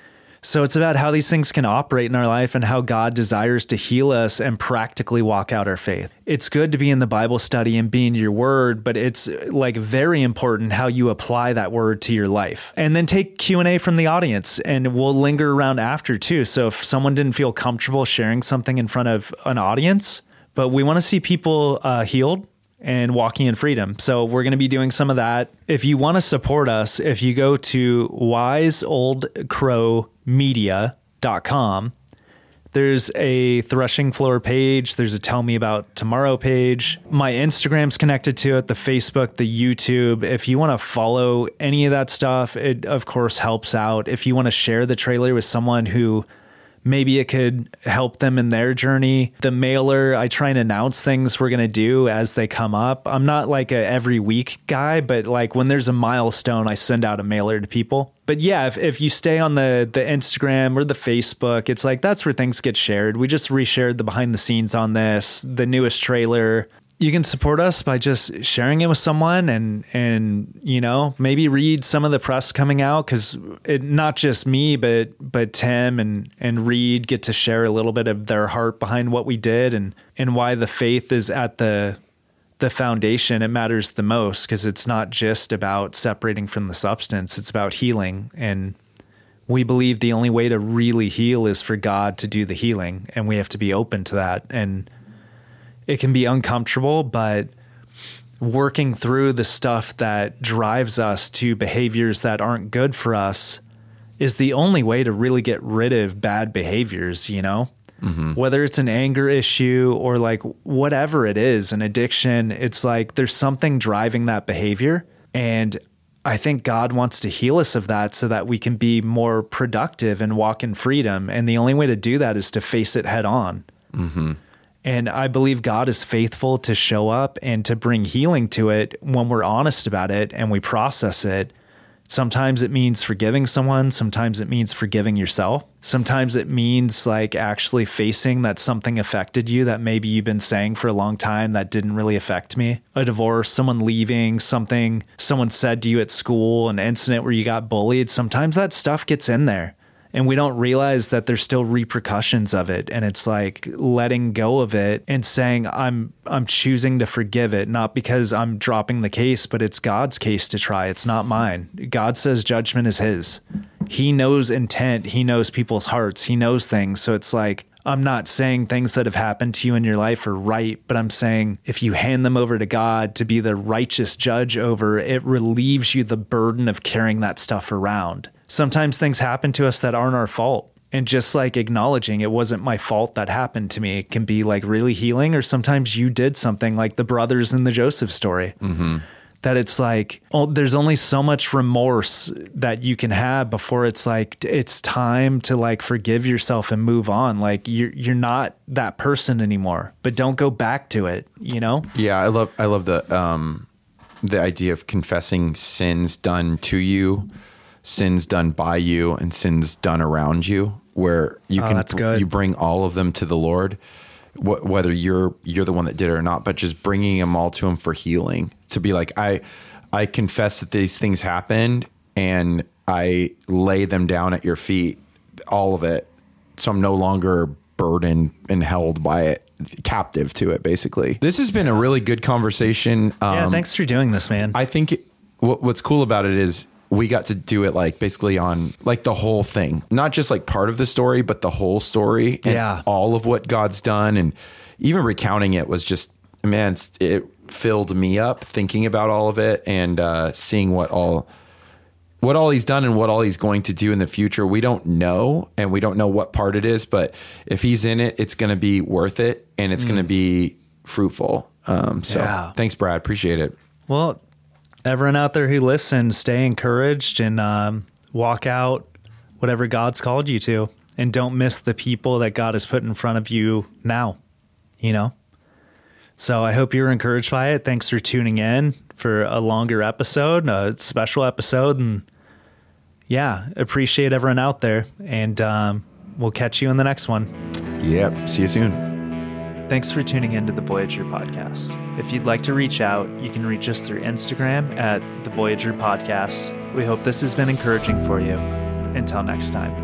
So it's about how these things can operate in our life and how God desires to heal us and practically walk out our faith. It's good to be in the Bible study and be in your word, but it's like very important how you apply that word to your life. And then take Q and A from the audience, and we'll linger around after too. So if someone didn't feel comfortable sharing something in front of an audience, but we want to see people uh, healed and walking in freedom. So we're going to be doing some of that. If you want to support us, if you go to wise old crow media dot com, There's a Threshing Floor page. There's a Tell Me About Tomorrow page. My Instagram's connected to it, the Facebook, the YouTube. If you want to follow any of that stuff, it of course helps out. If you want to share the trailer with someone who maybe it could help them in their journey. The mailer, I try and announce things we're going to do as they come up. I'm not like a every week guy, but like when there's a milestone, I send out a mailer to people. But yeah, if, if you stay on the, the Instagram or the Facebook, it's like that's where things get shared. We just reshared the behind the scenes on this, the newest trailer. You can support us by just sharing it with someone and, and, you know, maybe read some of the press coming out, because it, not just me, but, but Tim and, and Reed get to share a little bit of their heart behind what we did and, and why the faith is at the, the foundation. It matters the most because it's not just about separating from the substance. It's about healing. And we believe the only way to really heal is for God to do the healing. And we have to be open to that. And it can be uncomfortable, but working through the stuff that drives us to behaviors that aren't good for us is the only way to really get rid of bad behaviors, you know, mm-hmm. whether it's an anger issue or like whatever it is, an addiction. It's like there's something driving that behavior. And I think God wants to heal us of that so that we can be more productive and walk in freedom. And the only way to do that is to face it head on. Mm-hmm. And I believe God is faithful to show up and to bring healing to it when we're honest about it and we process it. Sometimes it means forgiving someone. Sometimes it means forgiving yourself. Sometimes it means like actually facing that something affected you that maybe you've been saying for a long time that didn't really affect me. A divorce, someone leaving, something someone said to you at school, an incident where you got bullied. Sometimes that stuff gets in there. And we don't realize that there's still repercussions of it. And it's like letting go of it and saying, I'm I'm choosing to forgive it, not because I'm dropping the case, but it's God's case to try. It's not mine. God says judgment is his. He knows intent. He knows people's hearts. He knows things. So it's like, I'm not saying things that have happened to you in your life are right, but I'm saying if you hand them over to God to be the righteous judge over, it relieves you the burden of carrying that stuff around. Sometimes things happen to us that aren't our fault. And just like acknowledging it wasn't my fault that happened to me, it can be like really healing. Or sometimes you did something like the brothers in the Joseph story. Mm-hmm. That it's like, oh, there's only so much remorse that you can have before it's like, it's time to like forgive yourself and move on. Like you're, you're not that person anymore, but don't go back to it, you know? Yeah. I love, I love the, um, the idea of confessing sins done to you, sins done by you, and sins done around you, where you oh, can, that's good. You bring all of them to the Lord, wh- whether you're, you're the one that did it or not, but just bringing them all to him for healing. To be like, I, I confess that these things happened and I lay them down at your feet, all of it. So I'm no longer burdened and held by it, captive to it, basically. This has been a really good conversation. Um, yeah. Thanks for doing this, man. I think it, what, what's cool about it is we got to do it like basically on like the whole thing, not just like part of the story, but the whole story and yeah. all of what God's done. And even recounting it was just, man, it filled me up thinking about all of it and uh, seeing what all, what all he's done and what all he's going to do in the future. We don't know, and we don't know what part it is, but if he's in it, it's going to be worth it and it's mm. going to be fruitful. Um, so yeah. Thanks, Brad. Appreciate it. Well, everyone out there who listens, stay encouraged and um, walk out whatever God's called you to, and don't miss the people that God has put in front of you now, you know? So I hope you're encouraged by it. Thanks for tuning in for a longer episode, a special episode. And yeah, appreciate everyone out there. And um, we'll catch you in the next one. Yep. See you soon. Thanks for tuning into the Voyager Podcast. If you'd like to reach out, you can reach us through Instagram at the Voyager Podcast. We hope this has been encouraging for you. Until next time.